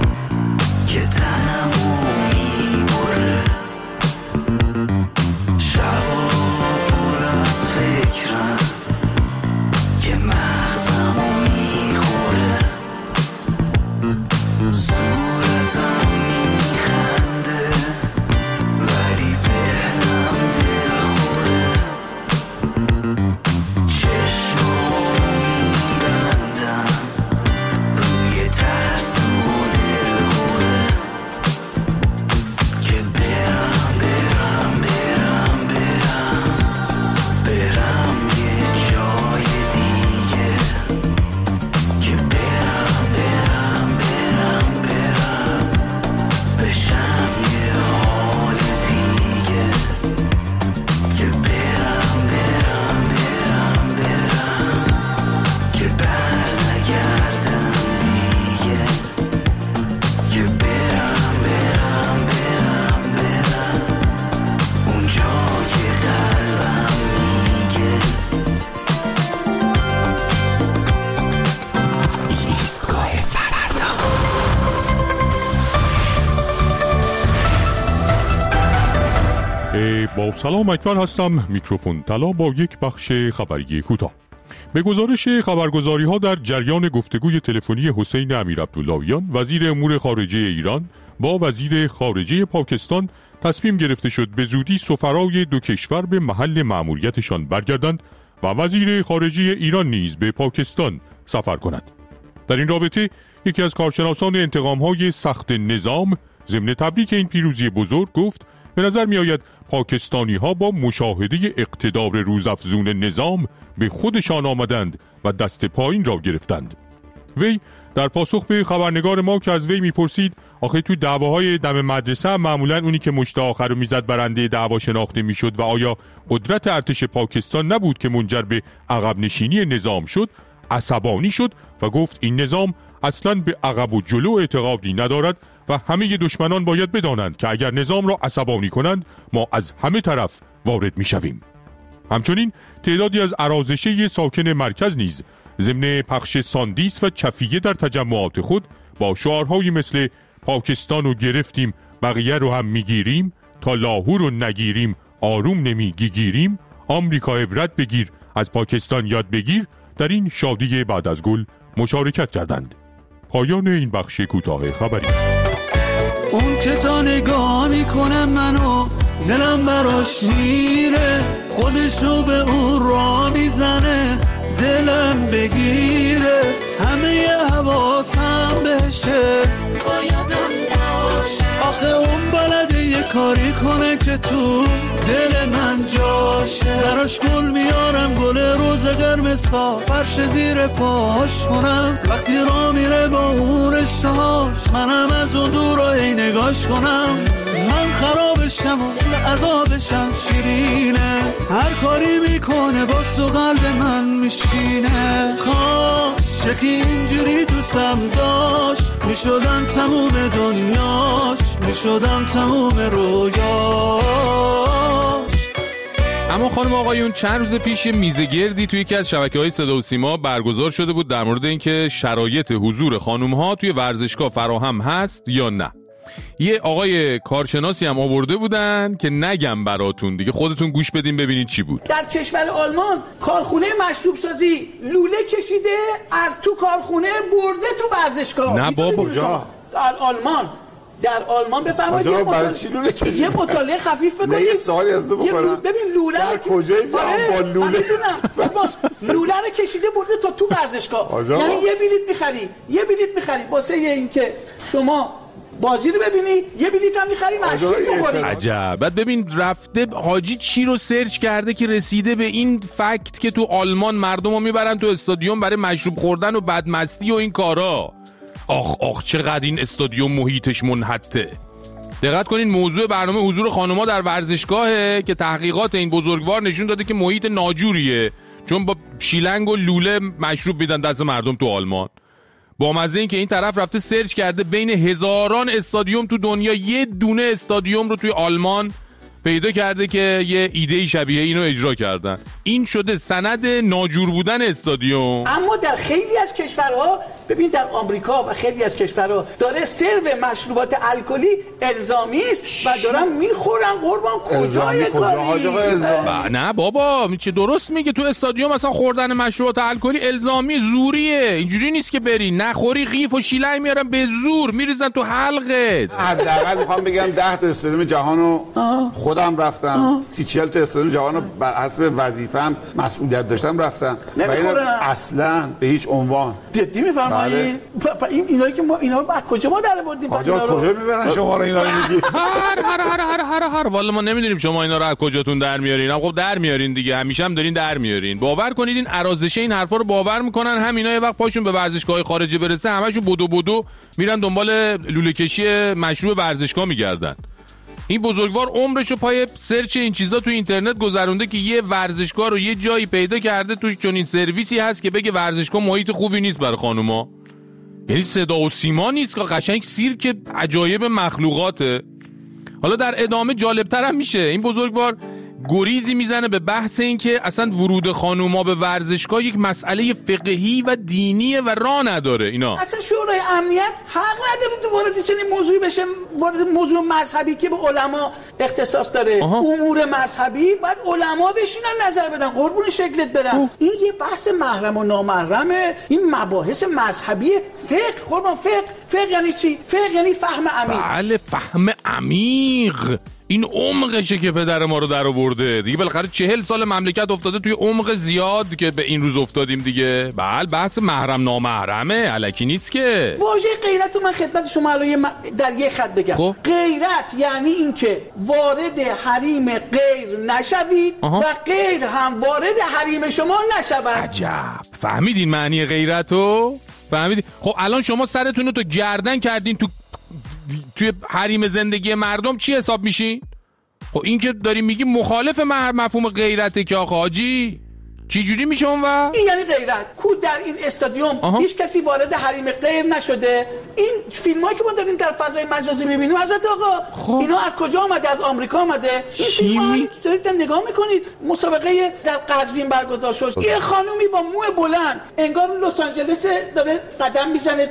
که تنمو میبره، شبا فکرم که مغزمو میخوره، صورتم میخنده ولی ذهنم دلخوره، چشمامو میبندم روی ترس و دلخوره که برم برم برم برم برم یه جای دیگه، که برم برم برم برم بشم یه حال دیگه، که برم برم برم برم که برنگردم دیگه، که برم برم برم برم اونجا که قلبم میگه. ایستگاه فردا. با سلام اکبر هستم، میکروفون طلا با یک بخش خبری کوتاه. به گزارش خبرگزاری ها در جریان گفتگوی تلفنی حسین امیرعبداللهیان وزیر امور خارجه ایران با وزیر خارجه پاکستان تصمیم گرفته شد به زودی سفرای دو کشور به محل مأموریتشان برگردند و وزیر خارجه ایران نیز به پاکستان سفر کند. در این رابطه یکی از کارشناسان انتقام‌های سخت نظام ضمن تبریک این پیروزی بزرگ گفت به نظر می آید پاکستانی‌ها با مشاهده اقتدار روزافزون نظام به خودشان آمدند و دست پایین را گرفتند. وی در پاسخ به خبرنگار ما که از وی میپرسید آخه تو دعواهای دم مدرسه معمولا اونی که مشت آخر رو میزد برنده دعوا شناخته میشد و آیا قدرت ارتش پاکستان نبود که منجر به عقب نشینی نظام شد، عصبانی شد و گفت این نظام اصلاً به عقب و جلو اعتقادی ندارد و همه دشمنان باید بدانند که اگر نظام را عصبانی کنند ما از همه طرف وارد میشویم. همچنین تعدادی از ارازشه ساکن مرکز نیز ضمن پخش ساندیس و چفیه در تجمعات خود با شعارهایی مثل پاکستان رو گرفتیم بقیه رو هم میگیریم، تا لاهور رو نگیریم آروم نمیگیریم، آمریکا عبرت بگیر از پاکستان یاد بگیر در این شادی بعد از گل مشارکت کردند. پایان این بخش کوتاه خبری. اون که تا نگاه میکنه منو دلم براش میره، خودشو به اون را میزنه دلم بگیره، همه حواسم بهشه بایدم باشه، آخه اون بلده یه کاری کنه که تو دل من جاشه، براش گل میارم گل روز قرمزها فرش زیر پاش کنم، وقتی را میره با اون رشتهاش منم از اون دور رو هی نگاش کنم، من خرابشم و عذابشم شیرینه، هر کاری میکنه با سو قلب من میشینه، کاش یکی اینجوری دوستم داشت میشدم تموم دنیاش، میشدم تموم رویاش. اما خانم آقایون چند روز پیش میزگردی توی یکی از شبکه‌های صدا و سیما برگزار شده بود در مورد اینکه شرایط حضور خانم‌ها توی ورزشگاه فراهم هست یا نه. یه آقای کارشناسی هم آورده بودن که نگم براتون دیگه، خودتون گوش بدین ببینید چی بود. در کشور آلمان کارخونه مشروب سازی لوله کشیده از تو کارخونه برده تو ورزشگاه. نه بابا کجا؟ در آلمان بفرمایید یه مطالعه خفیف بکنید. یه سوالی از تو بکنم. ببین لوله در کجای جهان با لوله لوله رو کشیده برده تا تو ورزشگاه. یعنی یه بلیت می‌خری واسه اینکه شما بازی رو ببینی، یه بلیط هم می‌خری مشروب بخوری. عجب. بعد ببین رفته حاجی چی رو سرچ کرده که رسیده به این فکت که تو آلمان مردمو میبرن تو استادیوم برای مشروب خوردن و بدمستی و این کارا. آخ چقدر این استادیوم محیطش منحطه. دقت کنین موضوع برنامه حضور خانم‌ها در ورزشگاهه که تحقیقات این بزرگوار نشون داده که محیط ناجوریه، چون با شیلنگ و لوله مشروب میدن دست مردم تو آلمان. با مزه این که این طرف رفته سرچ کرده بین هزاران استادیوم تو دنیا یه دونه استادیوم رو توی آلمان پیدا کرده که یه ایده شبیه اینو اجرا کردن. این شده سند ناجور بودن استادیوم. اما در خیلی از کشورها، ببین در آمریکا و خیلی از کشورها داره سرو مشروبات الکلی الزامی است و دارن میخورن. قربان کجای کاری؟ نه بابا چه درست میگه، تو استادیوم مثلا خوردن مشروبات الکلی الزامی زوریه. اینجوری نیست که بری نخوری قیف و شیلنگ میارن به زور میریزن تو حلقت. حداقل میخوام بگم 10 تا استادیوم جهانو خودم رفتم، 30-40 تا استادیوم جهانو بر حسب وظیفه‌ام مسئولیت داشتم رفتم و اصلا به هیچ عنوان. جدی میفرمایید؟ اینایی که ما اینا رو از کجا ما در آوردیم؟ کجا میبرن شما رو اینا رو میگی؟ هر والا ما نمیدونیم شما اینا رو از کجاتون در میارین. خب در میارین دیگه، همیشه هم دارین در میارین. باور کنید این ارازشه این حرفا رو باور میکنن، همینا یه وقت پاشون به ورزشگاه خارجی برسه همشون بدو میرن دنبال لوله کشی مشروب ورزشگاه میگردن. این بزرگوار عمرشو پای سرچ این چیزا تو اینترنت گذرونده که یه ورزشگاه رو یه جایی پیدا کرده توش چنین سرویسی هست که بگه ورزشگاه محیط خوبی نیست برای خانوما. یعنی صدا و سیما نیست که قشنگ سیرک عجایب مخلوقاته. حالا در ادامه جالبتر هم میشه. این بزرگوار گریزی میزنه به بحث این که اصلا ورود خانوما به ورزشگاه یک مسئله فقهی و دینیه و راه نداره. اینا اصلا شورای امنیت حق نداره وارد چنین موضوعی بشه، وارد موضوع مذهبی که به علما اختصاص داره. امور مذهبی باید علما بشینن نظر بدن، قربون شکلت برم. این یه بحث محرم و نامحرمه. این مباحث مذهبی فقه، قربان فقه یعنی چی؟ فقه یعنی فهم عمیق. بله فهم عمیق. این عمقشه که پدر ما رو در آورده دیگه. بالاخره 40 سال مملکت افتاده توی عمق زیاد که به این روز افتادیم دیگه. بله بحث محرم نامحرمه الکی نیست که. واژه غیرت رو من خدمت شما الان در یک خط بگم. غیرت یعنی این که وارد حریم غیر نشوید و غیر هم وارد حریم شما نشود. عجب فهمیدین معنی غیرتو؟ فهمیدین؟ خب الان شما سرتون رو تو گردن کردین توی حریم زندگی مردم چی حساب میشین؟ خب این که داری میگی مخالف مفهوم غیرته که آقا حاجی چی جوری میشه اون و؟ این یعنی غیرت. کو در این استادیوم هیچ کسی وارد حریم غیر نشده. این فیلمایی که ما داریم در فضای مجازی میبینیم حضرت آقا اینا از کجا آمده؟ از آمریکا آمده. این فیلم‌ها دارید نگاه میکنید. مسابقه در قزوین برگزار شد. یه خانومی با مو بلند انگار لس آنجلس داره قدم میزنه تو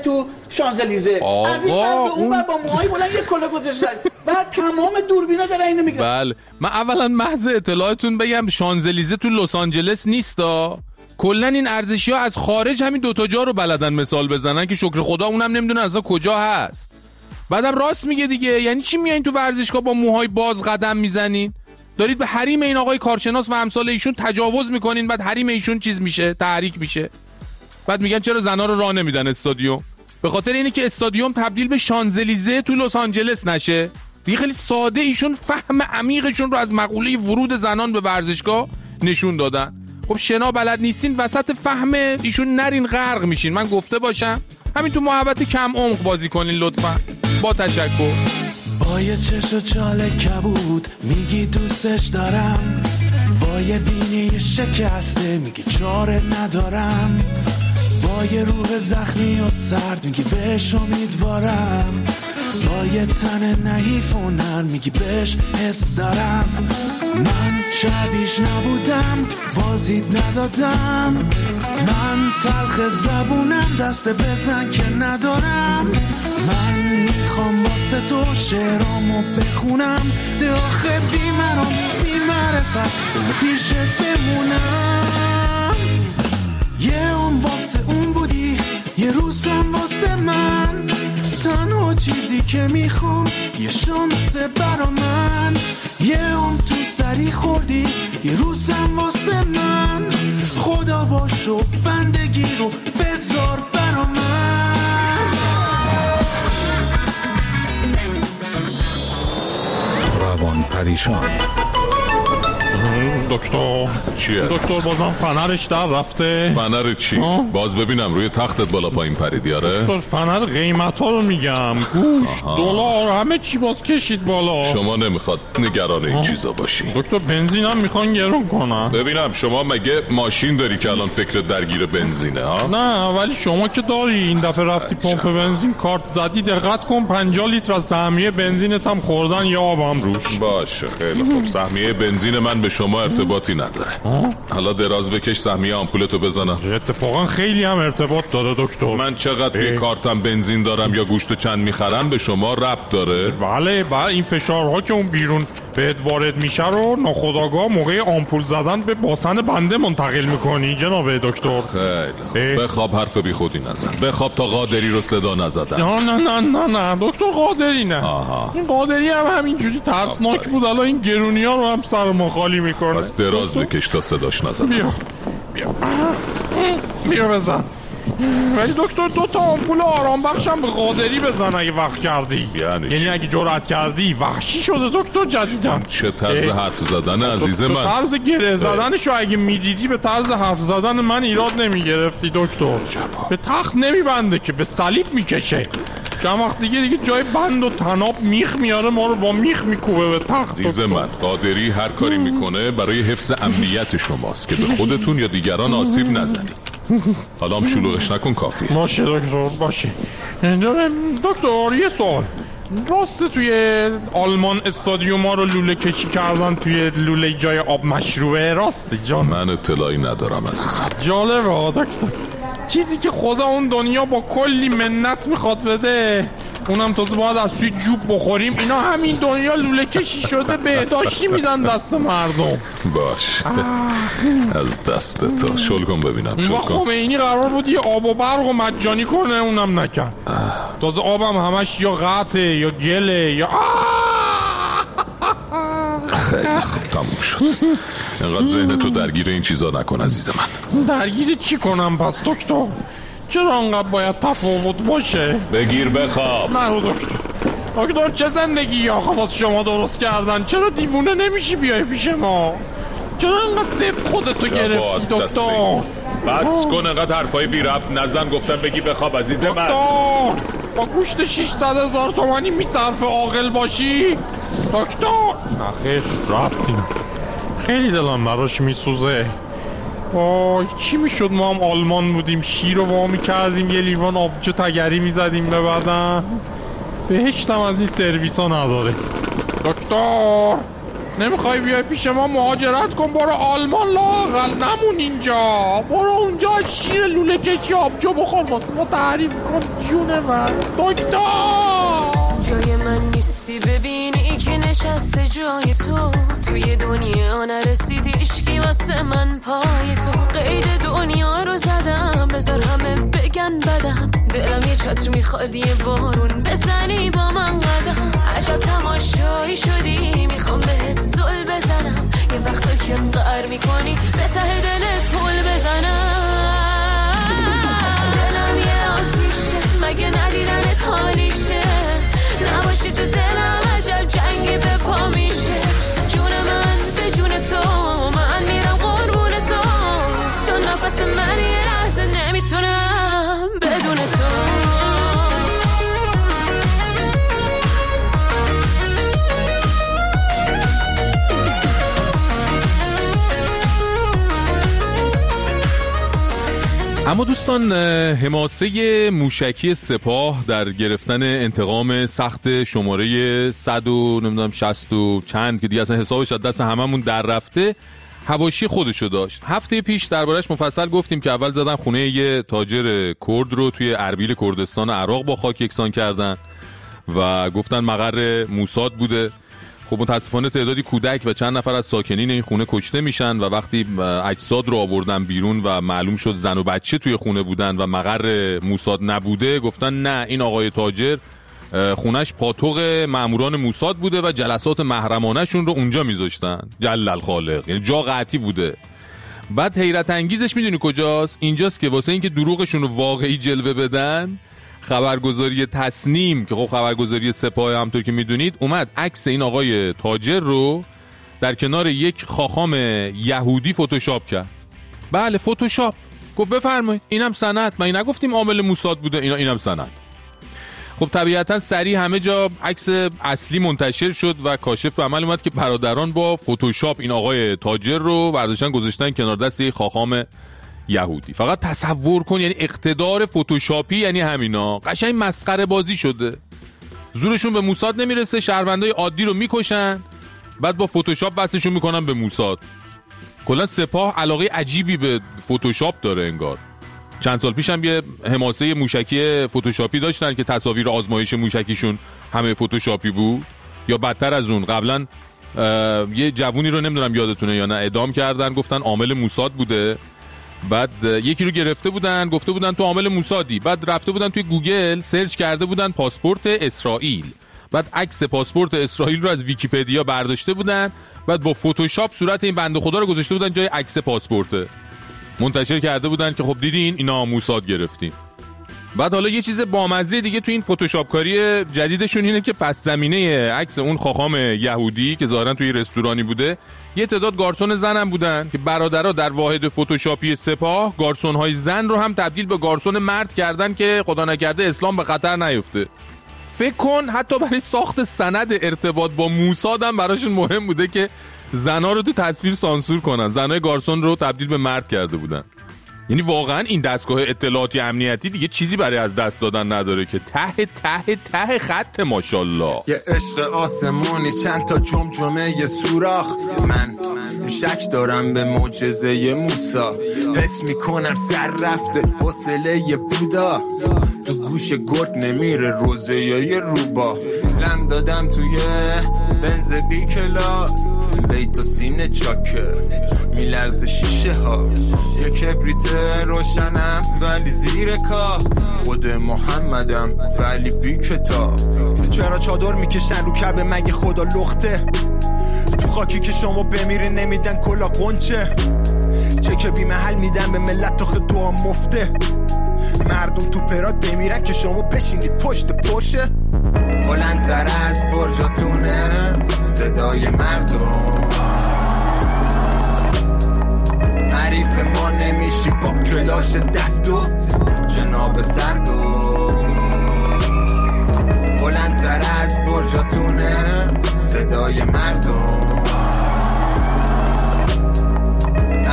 شانزلیزه، از این ور به اون ور با موهای بلند یه کلاه گذاشتن و تمام دوربینا دارن اینو میگن. بله من اولا محض اطلاعتون بگم شانزلیزه تو لس آنجلس نیستا. کلا این ارزشی‌ها از خارج همین دوتا جا رو بلدن مثال بزنن که شکر خدا اونم نمیدونه اصلا کجا هست. بعدم راست میگه دیگه، یعنی چی میایین تو ورزشگاه با موهای باز قدم میزنین؟ دارید به حریم این آقای کارشناس و امثال ایشون تجاوز میکنین، بعد حریم ایشون چیز میشه، تحریک میشه. بعد میگن چرا زنا رو راه نمیدن استادیوم؟ به خاطر اینه که استادیوم تبدیل به شانزلیزه تو لس آنجلس نشه. دیگه خیلی ساده ایشون فهم عمیقشون رو از مقوله ورود زنان به ورزشگاه نشون دادن. خب شنا بلد نیستین، وسط فهم ایشون نرین غرق میشین. من گفته باشم همین تو محبت کم عمق بازی کنین لطفا. با تشکر. با یه چش و چال کبود میگی دوستش دارم، با یه بینی شکسته میگی چاره ندارم، با یه روح زخمی و سرد میگی بهش امیدوارم، با یه تن نحیف و نرم میگی بهش حس دارم. من شبیش نبودم، بازید ندادم، من تلخ زبونم دست بزن که ندارم، من میخوام واسه تو شعرامو بخونم، ده آخه بی مرام بی معرفت بذار پیشت بمونم. یه اون واسه اون بودی، یه روز هم واسه من، تنها چیزی که میخوام یه شانس برا من، یه اون تو سری خوردی، یه روز هم واسه من، خدا باشو بندگی رو بذار برا من. روان پریشان. دکتر چیه؟ دکتر بازم فنرش در رفته. فنر چی؟ باز ببینم روی تختت بالا پایین پریدی. آره دکتر فنر قیمت ها رو میگم، گوشت دلار همه چی باز کشید بالا. شما نمیخواد نگران این چیزا باشی. دکتر بنزین هم میخوان گرون کنن. ببینم شما مگه ماشین داری که الان فکر درگیر بنزینه ها؟ نه ولی شما که داری، این دفعه رفتی پمپ بنزین کارت زدی، دقت کن 50 لیتر از سهمیه بنزینت هم خوردن یا آبم روش. باشه خیلی خوب. سهمیه بنزین من به شما ارتباطی نداره. حالا دراز بکش سهمیه آمپولتو بزنم. اتفاقا خیلی هم ارتباط داره دکتر. من چقدر توی کارتم بنزین دارم یا گوشت چند میخرم به شما ربط داره؟ بله این فشارها که اون بیرون بهت وارد میشه رو ناخودآگاه موقع آمپول زدن به باسن بنده منتقل میکنی جناب دکتر. خیلی بخواب، حرف بی خودی نزن. بخواب تا قادری رو صدا نزدن. نه دکتر قادری نه. این قادری هم همینجوری ترسناک بود، الان این گرونی ها رو هم سر ما خالی میکنه. پس دراز بکش تا صداش نزن. بیا بزن. ولی دکتر 2 تا آمپول آرام بخشم به قادری بزن اگه وقت کردی. یعنی اگه جرأت کردی. وحشی شده دکتر جدیدم. چه طرز حرف زدن عزیز من. طرز گره زدنشو اگه میدیدی به طرز حرف زدن من ایراد نمیگرفتی دکتر. به تخت نمیبنده که به صلیب میکشه. چند وقت دیگه جای بند و تناب میخ میاره، ما رو با میخ میکوبه به تخت. عزیز من قادری هر کاری میکنه برای حفظ امنیت شماست که به خودتون یا دیگران آسیب نزنید. حالا هم شلوغش نکن، کافیه. باشه دکتر باشه. دکتر یه سوال، راسته توی آلمان استادیوم ها رو لوله کشی کردن توی لوله جای آب مشروبه؟ راسته جان؟ من اطلاعی ندارم عزیزم. جالبه دکتر. چیزی که خدا اون دنیا با کلی منت میخواد بده، اونم تازه باید از توی جوب بخوریم. اینا همین دنیا لوله کشی شده بهداشتی میدن دست مردم. باش از دست تو شل کن ببینم. و خمینی قرار بود یه آب و برق و مجانی کنه، اونم نکرد. تازه آبم همش یا قطعه یا گله یا خیلی خوب تموم شد. اینقدر ذهن تو درگیر این چیزا نکن عزیز من. درگیر چی کنم پس دکتر؟ چرا انقدر باید تفاوت باشه؟ بگیر بخواب. نه دکتر چه زندگی یا خواست شما درست کردن؟ چرا دیوونه نمیشی بیای پیش ما؟ چرا انقدر صرف خودتو گرفتی دکتر؟ بس کن انقدر حرفای بی ربط نزن. گفتم بگی بخواب عزیز من. دکتر با گوشت 600,000 تومانی میصرف عاقل باشی؟ دکتر نخیر رفتیم. خیلی دلم براش میسوزه. وای چی میشد ما هم آلمان بودیم، شیر رو وا میکردیم یه لیوان آبجو تگری میزدیم به بدن. بهشتم از این سرویس ها نداره. دکتر نمیخوای بیای پیش ما مهاجرت کن، برو آلمان لااقل، نمون اینجا، برو اونجا شیر لوله کشی آبجو بخور واسه ما تعریف کن. جون من دکتر، جای من نیستی ببینی که نشسته جای تو، توی دنیا نرسیدی عشقی واسه من پای تو. قید دنیا رو زدم بذار همه بگن بدم، دلم یه چتر میخواد یه بارون بزنی با من قدم. عجب تماشایی شدی میخوام بهت زل بزنم، یه وقتا که قهر میکنی به ته دلت پل بزنم. دلم یه آتیشه مگه ندیدنت حالیشه، نباشی تو دلم عجب جنگی به پا میشه. جون من به جون تو، من میرم قربون تو، تا نفس من یه لحظه نمیتونم بدون تو. اما دوستان، حماسه موشکی سپاه در گرفتن انتقام سخت شماره 100 و نمیدونم 60 و چند که دیگه اصلا حسابش از دست هممون در رفته، حواشی خودشو داشت. هفته پیش دربارش مفصل گفتیم که اول زدن خونه یه تاجر کرد رو توی اربیل کردستان عراق با خاک یکسان کردن و گفتن مقر موساد بوده. خب متاسفانه تعدادی کودک و چند نفر از ساکنین این خونه کشته میشن و وقتی اجساد رو آوردن بیرون و معلوم شد زن و بچه توی خونه بودن و مقر موساد نبوده، گفتن نه، این آقای تاجر خونش پاتوق ماموران موساد بوده و جلسات محرمانه شون رو اونجا میذاشتن. جل الخالق، یعنی جا قطعی بوده. بعد حیرت انگیزش میدونی کجاست؟ اینجاست که واسه اینکه دروغشون رو واقعی جلوه بدن، خبرگزاری تصنیم که خب خبرگزاری سپاه همطور که میدونید اومد عکس این آقای تاجر رو در کنار یک خاخام یهودی فتوشاپ کرد. بله فتوشاپ. گفت بفرمایید اینم سند، ما این نگفتیم عامل موساد بوده، اینم سند. خب طبیعتا سریع همه جا عکس اصلی منتشر شد و کاشف به عمل اومد که برادران با فتوشاپ این آقای تاجر رو برداشتن گذاشتن کنار دست یک خاخام یهودی. فقط تصور کن، یعنی اقتدار فتوشاپی یعنی همینا. قشنگ مسخره بازی شده. زورشون به موساد نمیرسه، شهروندای عادی رو میکشن، بعد با فتوشاپ وصلشون میکنن به موساد. کلا سپاه علاقه عجیبی به فتوشاپ داره انگار. چند سال پیش هم یه حماسه موشکی فتوشاپی داشتن که تصاویر آزمایش موشکیشون همه فتوشاپی بود. یا بدتر از اون، قبلا یه جوونی رو نمیدونم یادتونه یا نه اعدام کردن، گفتن عامل موساد بوده. بعد یکی رو گرفته بودن، گفته بودن تو عامل موسادی. بعد رفته بودن توی گوگل سرچ کرده بودن پاسپورت اسرائیل، بعد عکس پاسپورت اسرائیل رو از ویکی‌پدیا برداشته بودن، بعد با فتوشاپ صورت این بنده خدا رو گذاشته بودن جای عکس پاسپورت، منتشر کرده بودن که خب دیدین اینا موساد گرفتین. بعد حالا یه چیز بامزه دیگه تو این فتوشاپ کاری جدیدشون اینه که پس زمینه عکس اون خاخام یهودی که ظاهرا توی رستورانی بوده، یه تعداد گارسون زن هم بودن که برادرها در واحد فتوشاپی سپاه گارسون‌های زن رو هم تبدیل به گارسون مرد کردن که خدا نکرده اسلام به خطر نیفته. فکر کن حتی برای ساخت سند ارتباط با موساد هم براشون مهم بوده که زنا رو تو تصویر سانسور کنن. زنای گارسون رو تبدیل به مرد کرده بودن. یعنی واقعا این دستگاه اطلاعاتی امنیتی دیگه چیزی برای از دست دادن نداره که ته خط ماشاءالله. یه عشق آسمونی چند تا جمجمه یه سوراخ، من شک دارم به معجزه موسی، حس میکنم سر رفته حوصله بودا، تو گوش گرد نمیره روزه یه روبا، لم دادم توی بنز بی کلاس، بیت و سینه چاکه میلرز شیشه ها، یه کبریت روشنم ولی زیر کار، خود محمدم ولی بی کتاب. چرا چادر میکشن رو کعبه مگه خدا لخته؟ تو خاکی که شما بمیرین نمیدن کلا قنچه، چک بی محل میدن به ملت تا دعا مفته، مردم تو پرات بمیرن که شما بشینید پشت پرشه. بلندتر از برجاتونه صدای مردم، حریف ما نمیشی با کلاش دستو جناب سردو. بلندتر از برجاتونه صدای مردم،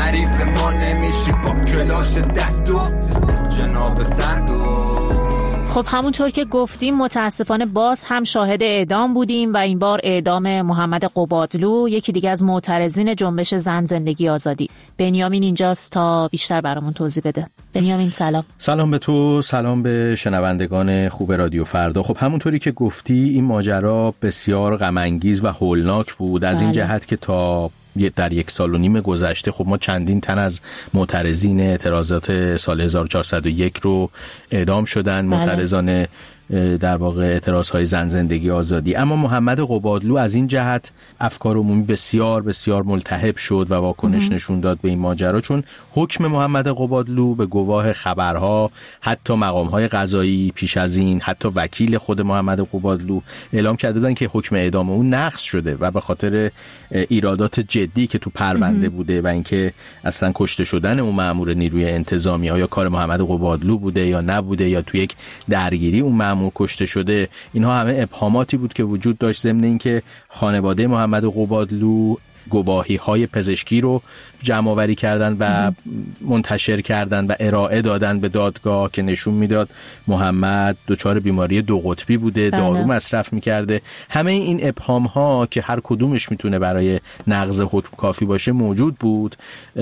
حریف ما نمیشی با کلاش دستو جناب سردو. خب همونطور که گفتیم متاسفانه باز هم شاهد اعدام بودیم و این بار اعدام محمد قبادلو، یکی دیگه از معترضین جنبش زن زندگی آزادی. بنیامین اینجاست تا بیشتر برامون توضیح بده. بنیامین سلام. سلام به تو، سلام به شنوندگان خوب رادیو فردا. خب همونطوری که گفتی این ماجرا بسیار غم انگیز و هولناک بود از این جهت که تا در 1.5 سال گذشته خب ما چندین تن از معترضین اعتراضات سال 1401 رو اعدام شدن، معترضان در واقع اعتراضهای زن زندگی آزادی. اما محمد قبادلو از این جهت افکار عمومی بسیار بسیار ملتهب شد و واکنش نشون داد به این ماجرا، چون حکم محمد قبادلو به گواه خبرها، حتی مقامهای قضایی پیش از این، حتی وکیل خود محمد قبادلو اعلام کرده بودن که حکم اعدام اون نقض شده و به خاطر ایرادات جدی که تو پرونده بوده و اینکه اصلا کشته شدن اون مأمور نیروی انتظامی آیا کار محمد قبادلو بوده یا نبوده یا تو یک درگیری اون مأمور کشته شده، اینها همه ابهاماتی بود که وجود داشت. ضمن اینکه خانواده محمد قبادلو گواهی‌های پزشکی رو جمع آوری کردن و منتشر کردن و ارائه دادن به دادگاه که نشون میداد محمد دچار بیماری 2 قطبی بوده، دارو مصرف میکرده. همه این ابهام‌ها که هر کدومش میتونه برای نقض حکم کافی باشه موجود بود،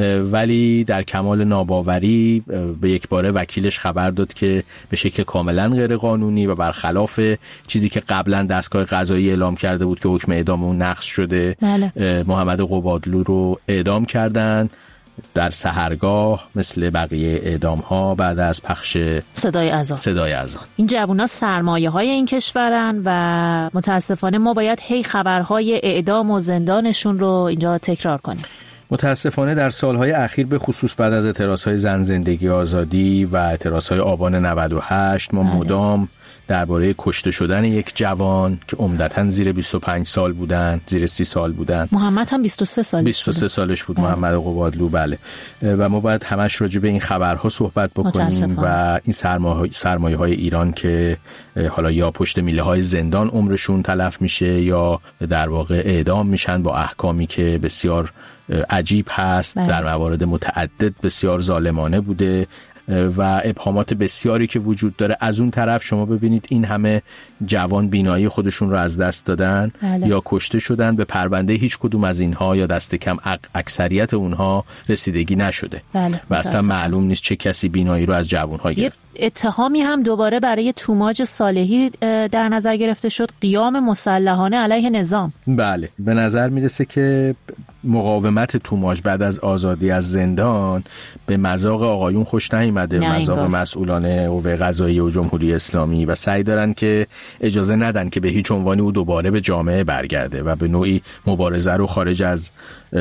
ولی در کمال ناباوری به یک باره وکیلش خبر داد که به شکل کاملا غیر قانونی و برخلاف چیزی که قبلا دستگاه قضایی اعلام کرده بود که حکم اعدام اون نقض شده، محمد قبادلو رو اعدام کردن در سحرگاه مثل بقیه اعدام ها بعد از پخش صدای اذان. این جوونا سرمایه های این کشورن و متاسفانه ما باید هی خبرهای اعدام و زندانشون رو اینجا تکرار کنیم. متاسفانه در سالهای اخیر به خصوص بعد از اعتراضهای زن زندگی آزادی و اعتراضهای آبان 98 ما مدام درباره کشته شدن یک جوان که عمدتاً زیر 25 سال بودن، زیر 30 سال بودن. محمد هم 23 سالش بود محمد قبادلو. بله. و ما باید همش راجع به این خبرها صحبت بکنیم و این سرمایه‌های ایران که حالا یا پشت میله های زندان عمرشون تلف میشه یا در واقع اعدام میشن با احکامی که بسیار عجیب هست، در موارد متعدد بسیار ظالمانه بوده و ابهامات بسیاری که وجود داره. از اون طرف شما ببینید این همه جوان بینایی خودشون رو از دست دادن یا کشته شدن، به پرونده هیچ کدوم از اینها یا دست کم اکثریت اونها رسیدگی نشده و اصلا معلوم نیست چه کسی بینایی رو از جوان‌ها گرفت. اتهامی هم دوباره برای توماج صالحی در نظر گرفته شد، قیام مسلحانه علیه نظام. بله، به نظر میرسه که مقاومت توماج بعد از آزادی از زندان به مذاق آقایون خوش نیامده، مذاق مسئولان قوه قضاییه و جمهوری اسلامی، و سعی دارن که اجازه ندن که به هیچ عنوانی او دوباره به جامعه برگرده و به نوعی مبارزه رو خارج از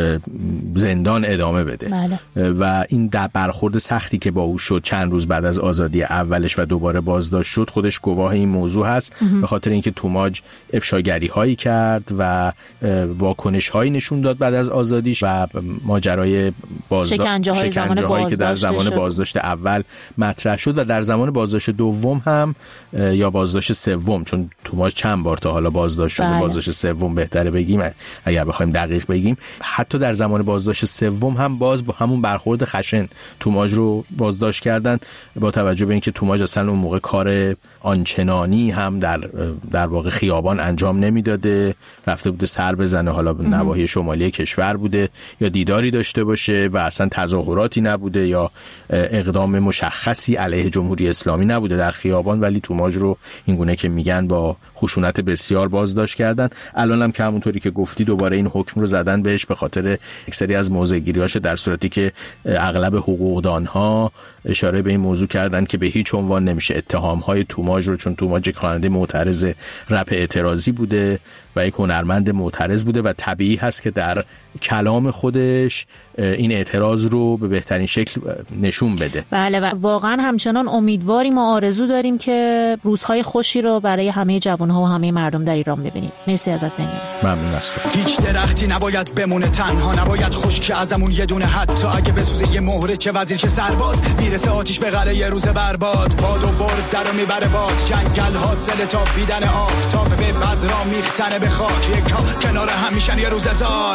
زندان ادامه بده. و این در برخورد سختی که با او شد چند روز بعد از آزادی اولش و دوباره بازداشت شد خودش گواه این موضوع هست، به خاطر اینکه توماج افشاگری هایی کرد و واکنش هایی نشون داد بعد از آزادیش و ماجرای شکنجه هایی که در زمان بازداشت اول مطرح شد و در زمان بازداشت دوم هم یا بازداشت سوم، چون توماج چند بار تا حالا بازداشت شده، بازداشت سوم بهتره بگیم اگر بخوایم دقیق بگیم، حتی در زمان بازداشت سوم هم باز با همون برخورد خشن توماج رو بازداشت کردن، با توجه به اینکه توماج اصلا اون موقع کار آنچنانی هم در واقع خیابان انجام نمیداده، رفته بوده سر بزنه، حالا به نواحی شمالی کشور بوده یا دیداری داشته باشه و اصلا تظاهراتی نبوده یا اقدام مشخصی علیه جمهوری اسلامی نبوده در خیابان، ولی توماج رو اینگونه که میگن با خشونت بسیار بازداشت کردن. الان هم که همونطوری که گفتی دوباره این حکم رو زدن بهش به خاطر اکثری از موضع‌گیری‌هاش، در صورتی که اغلب حقوقدان‌ها اشاره به این موضوع کردن که به هیچ عنوان نمیشه اتهام‌های توماج رو، چون توماج یک خواننده معترض رپ اعتراضی بوده و یک هنرمند معترض بوده و طبیعی هست که در کلام خودش این اعتراض رو به بهترین شکل نشون بده. بله، و واقعا همچنان امیدواریم و آرزو داریم که روزهای خوشی رو برای همه جوانها و همه مردم در ایران ببینیم. مرسی ازت بنیامین. ممنون از تو. هیچ درختی نباید بمونه تنها، نباید خشک ازمون یه دونه، حتی اگه بسوزه یه مهره، چه وزیر چه سرباز، میرسه آتیش به قلعه یه روز برباد، باد و برد درو میبره باز، جنگل حاصل تابیدن آفتاب به بذرا میختنه به خاک، یکا کنار هم میشن یه روز هزار.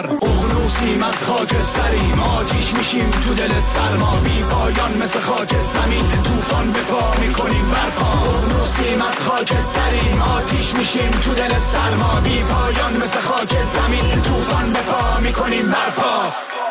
ققنوسیم از خاکستریم، آتیش میشیم تو دل سرما، بی پایان مثل خاک زمین، طوفان به پا میکنیم برپا. ققنوسیم از خاکستریم، آتیش میشیم تو دل سرما، بی پایان مثل خاک زمین، طوفان به پا میکنیم برپا.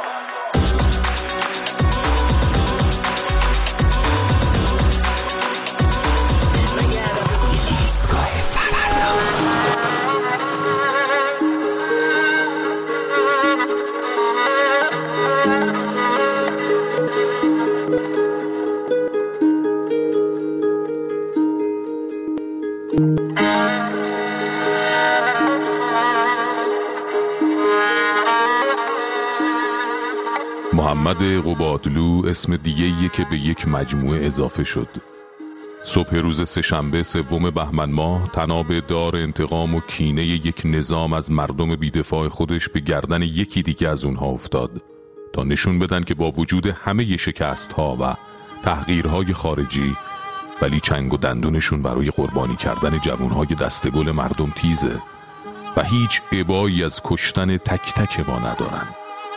محمد قبادلو اسم دیگه‌ایه که به یک مجموعه اضافه شد. صبح روز سه‌شنبه 3 بهمن ماه طناب دار انتقام و کینه یک نظام از مردم بی‌دفاع خودش به گردن یکی دیگه از اونها افتاد تا نشون بدن که با وجود همه شکست‌ها و تحقیرهای خارجی ولی چنگ و دندونشون برای قربانی کردن جوانهای دستگل مردم تیزه و هیچ ابایی از کشتن تک تک ما ندارن.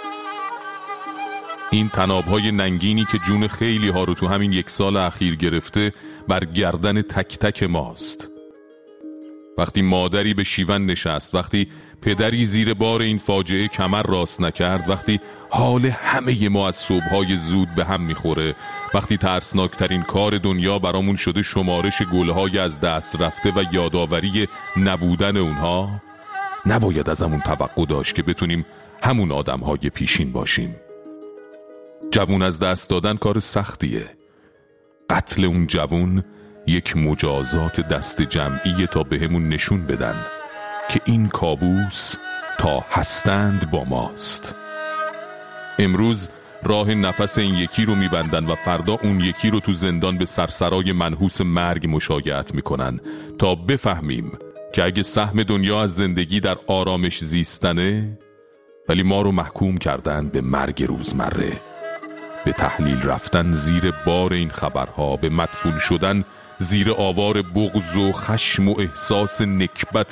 این طناب‌های ننگینی که جون خیلی ها رو تو همین 1 سال اخیر گرفته بر گردن تک تک ماست. وقتی مادری به شیون نشست، وقتی پدری زیر بار این فاجعه کمر راست نکرد، وقتی حال همه ما از صبح‌های زود به هم میخوره، وقتی ترسناکترین کار دنیا برامون شده شمارش گل‌های از دست رفته و یادآوری نبودن اونها، نباید ازمون توقع داشت که بتونیم همون آدم‌های پیشین باشیم. جوون از دست دادن کار سختیه. قتل اون جوون یک مجازات دست جمعیه تا بهمون نشون بدن که این کابوس تا هستند با ماست. امروز راه نفس این یکی رو میبندن و فردا اون یکی رو تو زندان به سرسرای منحوس مرگ مشایعت میکنن تا بفهمیم که اگه سهم دنیا از زندگی در آرامش زیستنه، ولی ما رو محکوم کردن به مرگ روزمره، به تحلیل رفتن زیر بار این خبرها، به مدفون شدن زیر آوار بغض و خشم و احساس نکبت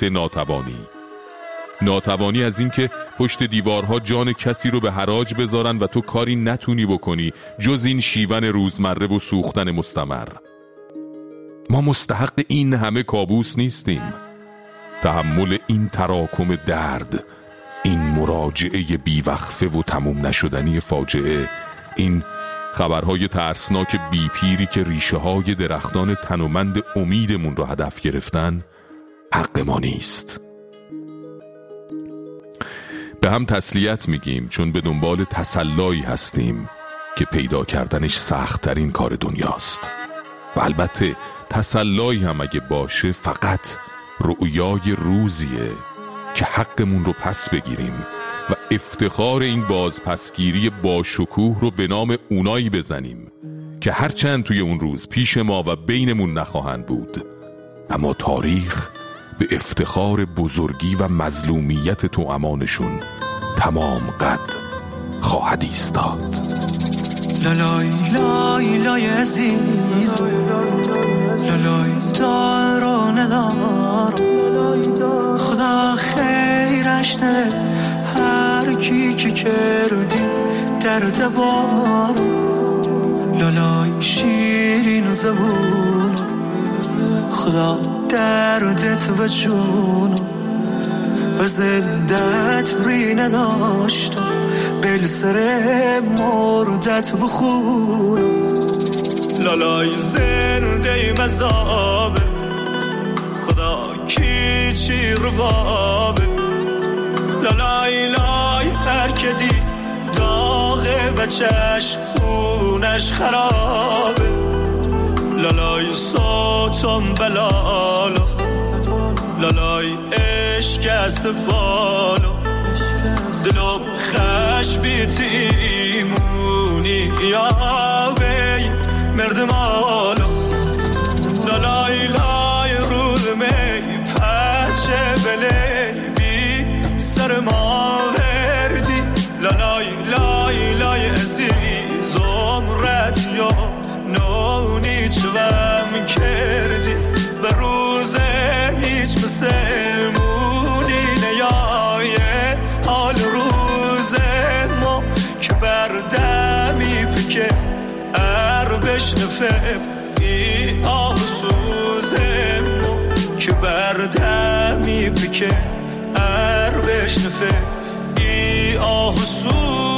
ناتوانی از این که پشت دیوارها جان کسی رو به حراج بذارن و تو کاری نتونی بکنی جز این شیون روزمره و سوختن مستمر. ما مستحق این همه کابوس نیستیم. تحمل این تراکم درد، این مراجعه بیوقفه و تموم نشدنی فاجعه، این خبرهای ترسناک بیپیری که ریشه های درختان تنومند امیدمون رو هدف گرفتن، حق ما نیست. به هم تسلیت میگیم چون به دنبال تسلایی هستیم که پیدا کردنش سخت‌ترین کار دنیاست. و البته تسلایی هم اگه باشه فقط رؤیای روزیه که حقمون رو پس بگیریم و افتخار این بازپسگیری با شکوه رو به نام اونایی بزنیم که هرچند توی اون روز پیش ما و بینمون نخواهند بود، اما تاریخ به افتخار بزرگی و مظلومیت توأمانشون تمام قد خواهد ایستاد. لالای لای لای عزیز، لالای دار ندار، خدا خیرش نده هر کی که کردی درد بار. لالای شیرین زبون، خدا دردت و جون و زندت ری نداشت، بل سر مردت بخون. لالای زنده مذابه، خدا کی چی ربابه. لالای لای هر که دی داغه و چشمونش خرابه. لالای صوتم بلالو، لالای عشق از بالو، دلم خش بیت ایمونی یا بی مرد مالو. لالای لای رود می پچه بلی بی سر ما وردی. لالای لای لای عزیز عمرت یا نونی چوام کردی و روز هیچ مسلمونی نیایه حال روز بشنفه ای آه سوزم که بردمی بکه هر بشنفه ای آه سوزم